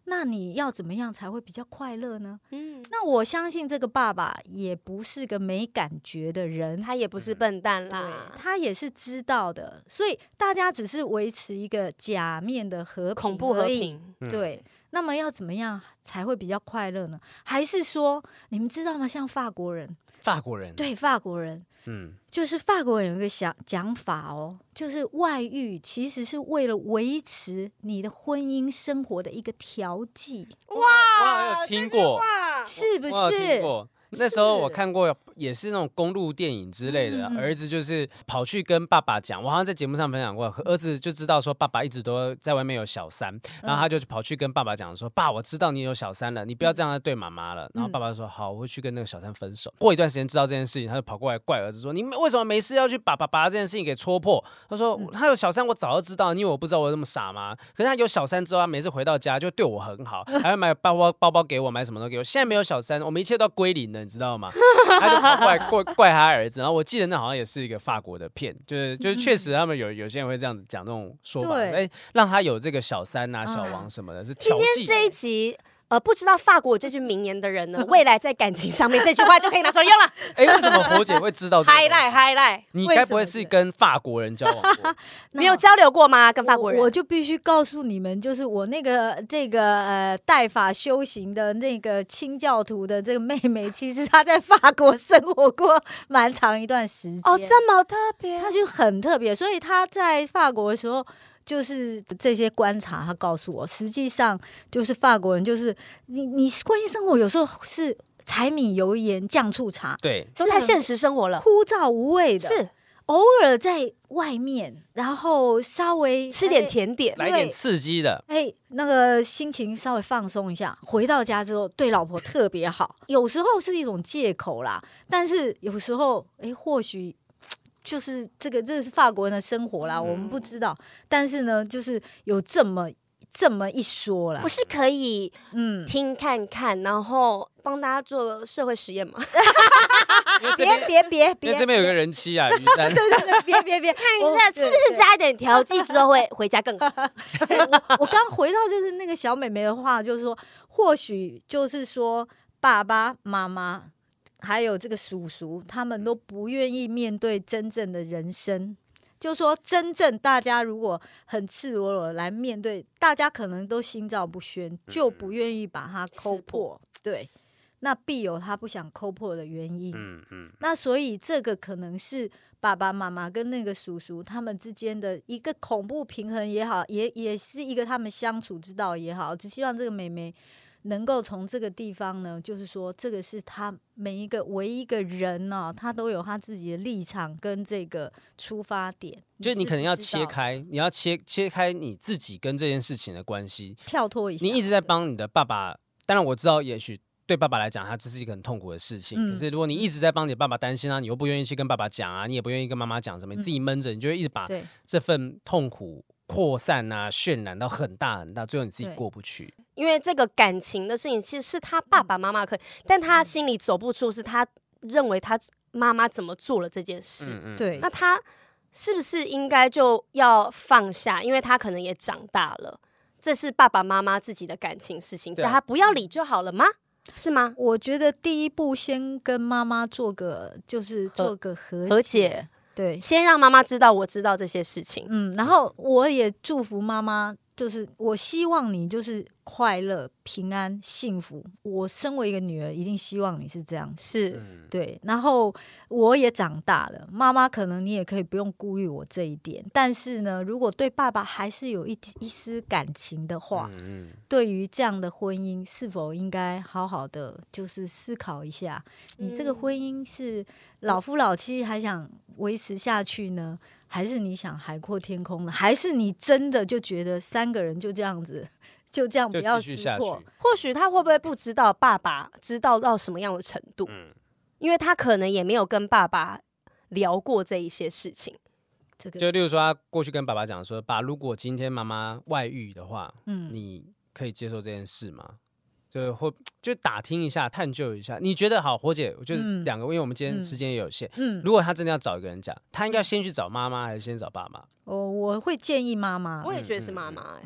那你要怎么样才会比较快乐呢？ 嗯， 那我相信这个爸爸也不是个没感觉的人， 他也不是笨蛋啦， 对，他也是知道的，所以大家只是维持一个假面的和平， 恐怖和平， 对。那么要怎么样才会比较快乐呢？还是说你们知道吗？像法国人， 法国人对法国人，嗯，就是法国人有一个想讲法哦，就是外遇其实是为了维持你的婚姻生活的一个调剂。 哇， 我有听过， 是不是？ 我有听过。那时候我看过，也是那种公路电影之类的， 嗯、 儿子就是跑去跟爸爸讲，我好像在节目上分享过，儿子就知道说爸爸一直都在外面有小三，然后他就跑去跟爸爸讲说，爸，我知道你有小三了，你不要这样对妈妈了。然后爸爸说好，我会去跟那个小三分手。过一段时间知道这件事情，他就跑过来怪儿子说，你为什么没事要去把把把这件事情给戳破？他说他有小三，我早就知道，你以为我不知道我那么傻吗？可是他有小三之后，他每次回到家就对我很好，还会买包包包包给我，买什么都给我。现在没有小三，我们一切都归零了，你知道吗？他就跑过来怪怪他儿子，然后我记得那好像也是一个法国的片，就是就是确实他们有有些人会这样子讲这种说法，哎，让他有这个小三啊、小王什么的，是调剂。 今天这一集。呃，不知道法国这句名言的人呢，未来在感情上面这句话就可以拿出来用了。 哎，为什么火姐会知道这个 ？highlight highlight， 你该不会是跟法国人交往过？ 没有交流过吗？跟法国人？ 我, 我就必须告诉你们，就是我那个这个呃带法修行的那个清教徒的这个妹妹，其实她在法国生活过蛮长一段时间。 哦，这么特别， 她就很特别，所以她在法国的时候。就是这些观察，他告诉我，实际上就是法国人，就是你你婚姻生活有时候是柴米油盐酱醋茶， 对， 都太现实生活了， 枯燥无味的。 是偶尔在外面，然后稍微吃点甜点， 来点刺激的， 哎，那个心情稍微放松一下，回到家之后对老婆特别好。有时候是一种借口啦，但是有时候，哎，或许。就是这个，这是法国人的生活啦，嗯、我们不知道。但是呢，就是有这么这么一说啦， 不是可以嗯听看看，然后帮大家做个社会实验吗？ 别别别别， 因为这边有个人妻啊，于山。 对对对，别别别， 看一下是不是加一点调剂之后会回家更好。 我我刚回到就是那个小妹妹的话，就是说，或许就是说爸爸妈妈。还有这个叔叔，他们都不愿意面对真正的人生。就说真正大家如果很赤裸裸来面对，大家可能都心照不宣，就不愿意把它抠破。对，那必有他不想抠破的原因。嗯嗯。那所以这个可能是爸爸妈妈跟那个叔叔他们之间的一个恐怖平衡也好，也也是一个他们相处之道也好。只希望这个妹妹。能够从这个地方呢，就是说，这个是他每一个唯一一个人呢、啊，他都有他自己的立场跟这个出发点。 就是你可能要切开，你要切切开你自己跟这件事情的关系， 跳脱一下。 你一直在帮你的爸爸，当然我知道，也许对爸爸来讲，他这是一个很痛苦的事情。嗯、可是如果你一直在帮你爸爸担心啊，你又不愿意去跟爸爸讲啊，你也不愿意跟妈妈讲什么，你自己闷着，你就会一直把这份痛苦。扩散啊，渲染到很大很大，最后你自己过不去。 因为这个感情的事情，其实是他爸爸妈妈可以，但他心里走不出，是他认为他妈妈怎么做了这件事。嗯嗯对，那他是不是应该就要放下？因为他可能也长大了，这是爸爸妈妈自己的感情事情，叫他不要理就好了吗？是吗？ 我觉得第一步先跟妈妈做个，就是做个和解。 和解对， 先让妈妈知道我知道这些事情， 嗯，然后我也祝福妈妈，就是我希望你就是快乐、平安、幸福。我身为一个女儿，一定希望你是这样， 是对。然后我也长大了，妈妈可能你也可以不用顾虑我这一点，但是呢，如果对爸爸还是有一一丝感情的话，嗯、对于这样的婚姻，是否应该好好的就是思考一下，嗯、你这个婚姻是老夫老妻还想维持下去呢，还是你想海阔天空呢？还是你真的就觉得三个人就这样子，就这样不要撕破？ 或许他会不会不知道爸爸知道到什么样的程度？嗯、因为他可能也没有跟爸爸聊过这一些事情。 这个、就例如说，他过去跟爸爸讲说：“爸，如果今天妈妈外遇的话，嗯，你可以接受这件事吗？”就或就打听一下，探究一下，你觉得好？火姐，我就是两个，嗯、因为我们今天时间也有限。嗯，如果他真的要找一个人讲，他应该先去找妈妈，还是先找爸妈？ 哦，我会建议妈妈。 我也觉得是妈妈、欸。嗯，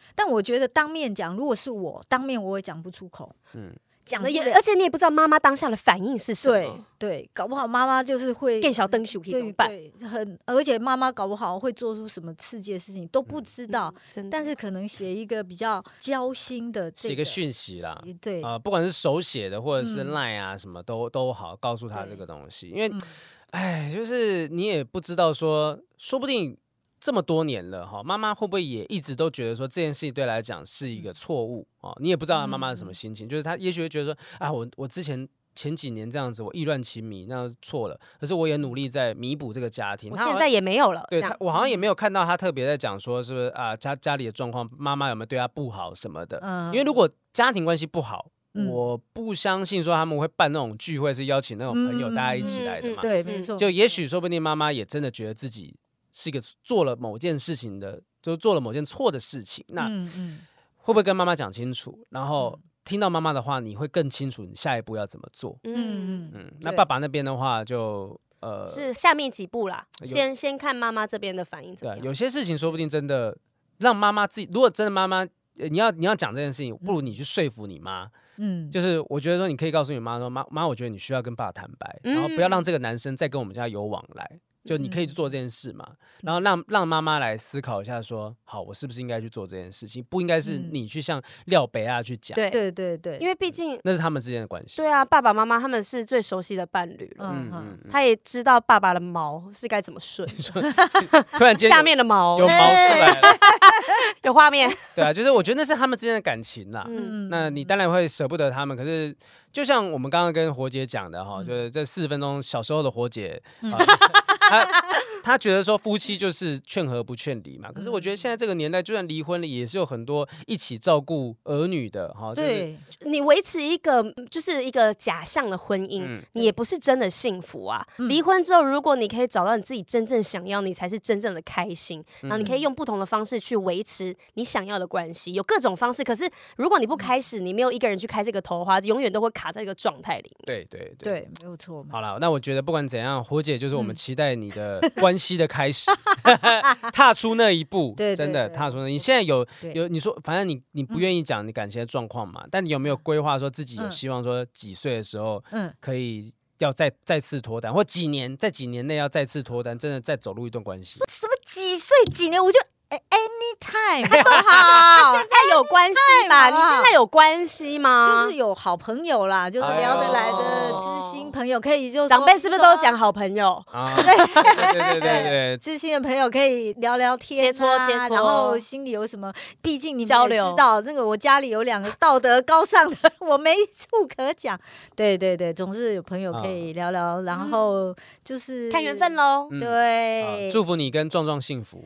但我觉得当面讲，如果是我当面我也讲不出口，嗯，讲的也， 而且你也不知道妈妈当下的反应是什么， 对对，搞不好妈妈就是会更小灯熊怎么办？ 对，很，而且妈妈搞不好会做出什么刺激的事情都不知道，嗯、但是可能写一个比较交心的、这个， 写一个讯息啦， 对啊、呃，不管是手写的或者是 Line 啊、嗯、什么都都好，告诉他这个东西，因为，哎、嗯，就是你也不知道说，说不定。这么多年了哈，妈妈会不会也一直都觉得说这件事情对来讲是一个错误啊？你也不知道妈妈是什么心情，嗯、就是她也许会觉得说啊，我我之前前几年这样子，我意乱情迷，那样错了，可是我也努力在弥补这个家庭。 我现在也没有了， 对他，我好像也没有看到他特别在讲说是不是啊家家里的状况，妈妈有没有对他不好什么的。嗯、因为如果家庭关系不好。嗯、我不相信说他们会办那种聚会，是邀请那种朋友大家一起来的嘛？ 嗯嗯嗯、对，没错。 就也许说不定妈妈也真的觉得自己。是一个做了某件事情的，就做了某件错的事情，那会不会跟妈妈讲清楚？然后听到妈妈的话，你会更清楚你下一步要怎么做。嗯嗯嗯。那爸爸那边的话就，呃， 是下面几步啦，先先看妈妈这边的反应怎么样。 对，有些事情说不定真的让妈妈自己，如果真的妈妈你要你要讲这件事情，不如你去说服你妈。嗯，就是我觉得说你可以告诉你妈说，妈妈，我觉得你需要跟爸爸坦白，然后不要让这个男生再跟我们家有往来。就你可以去做这件事嘛，嗯、然后让让妈妈来思考一下说，说好，我是不是应该去做这件事情？不应该是你去向廖北亚去讲。 对对对对， 因为毕竟那是他们之间的关系。 对啊，爸爸妈妈他们是最熟悉的伴侣了。嗯嗯，他也知道爸爸的毛是该怎么顺。 突然间下面的毛有毛出来了， 有画面。 对啊，就是我觉得那是他们之间的感情啦。嗯，那你当然会舍不得他们，可是就像我们刚刚跟火姐讲的哈，嗯、就是这四十分钟小时候的火姐。嗯啊他他觉得说夫妻就是劝和不劝离嘛，可是我觉得现在这个年代，就算离婚了，也是有很多一起照顾儿女的哈。 对， 就是、你维持一个就是一个假象的婚姻，嗯、你也不是真的幸福啊。嗯、离婚之后，如果你可以找到你自己真正想要，你才是真正的开心。嗯、然后你可以用不同的方式去维持你想要的关系，有各种方式。可是如果你不开始，你没有一个人去开这个头的话，永远都会卡在一个状态里面。 对对对，对没有错。 好了，那我觉得不管怎样，火姐就是我们期待你的关系的开始，踏出那一步， 对对对真的踏出那。你现在有有你说，反正你你不愿意讲你感情的状况嘛，嗯、但你有没有规划说自己有希望说几岁的时候，嗯，可以要再再次脱单，或几年在几年内要再次脱单，真的再走入一段关系？ 什么几岁几年？我就。anytime 好不好？ 现在有关系吧？你现在有关系吗？ 就是有好朋友啦，就是聊得来的知心朋友，可以就长辈是不是都讲好朋友？ 啊，对对对对， 知心的朋友可以聊聊天、啊， 切磋切磋， 然后心里有什么，毕竟你们交流知道，那个我家里有两个道德高尚的，我没处可讲。对对对，总是有朋友可以聊聊，然后就是看缘分喽。 对， 祝福你跟壮壮幸福。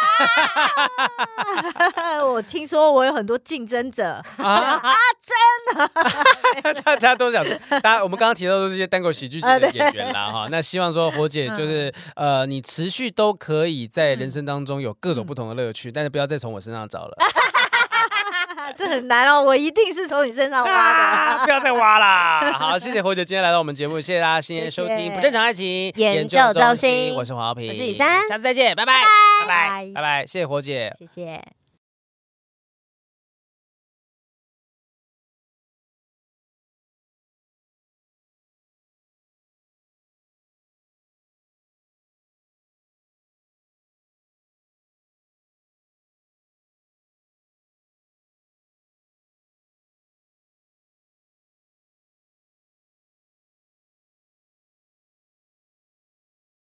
我听说我有很多竞争者啊啊，真的，大家都讲，大家我们刚刚提到都是一些单口喜剧型的演员啦哈。那希望说火姐就是呃，你持续都可以在人生当中有各种不同的乐趣，但是不要再从我身上找了。 这很难哦，我一定是从你身上挖的， 啊、不要再挖啦！好，谢谢火姐今天来到我们节目，谢谢大家今天收听《不正常爱情研究中心》， 我是黄浩平， 我是雨珊， 下次再见，拜拜，拜拜，拜拜，谢谢火姐， 谢谢。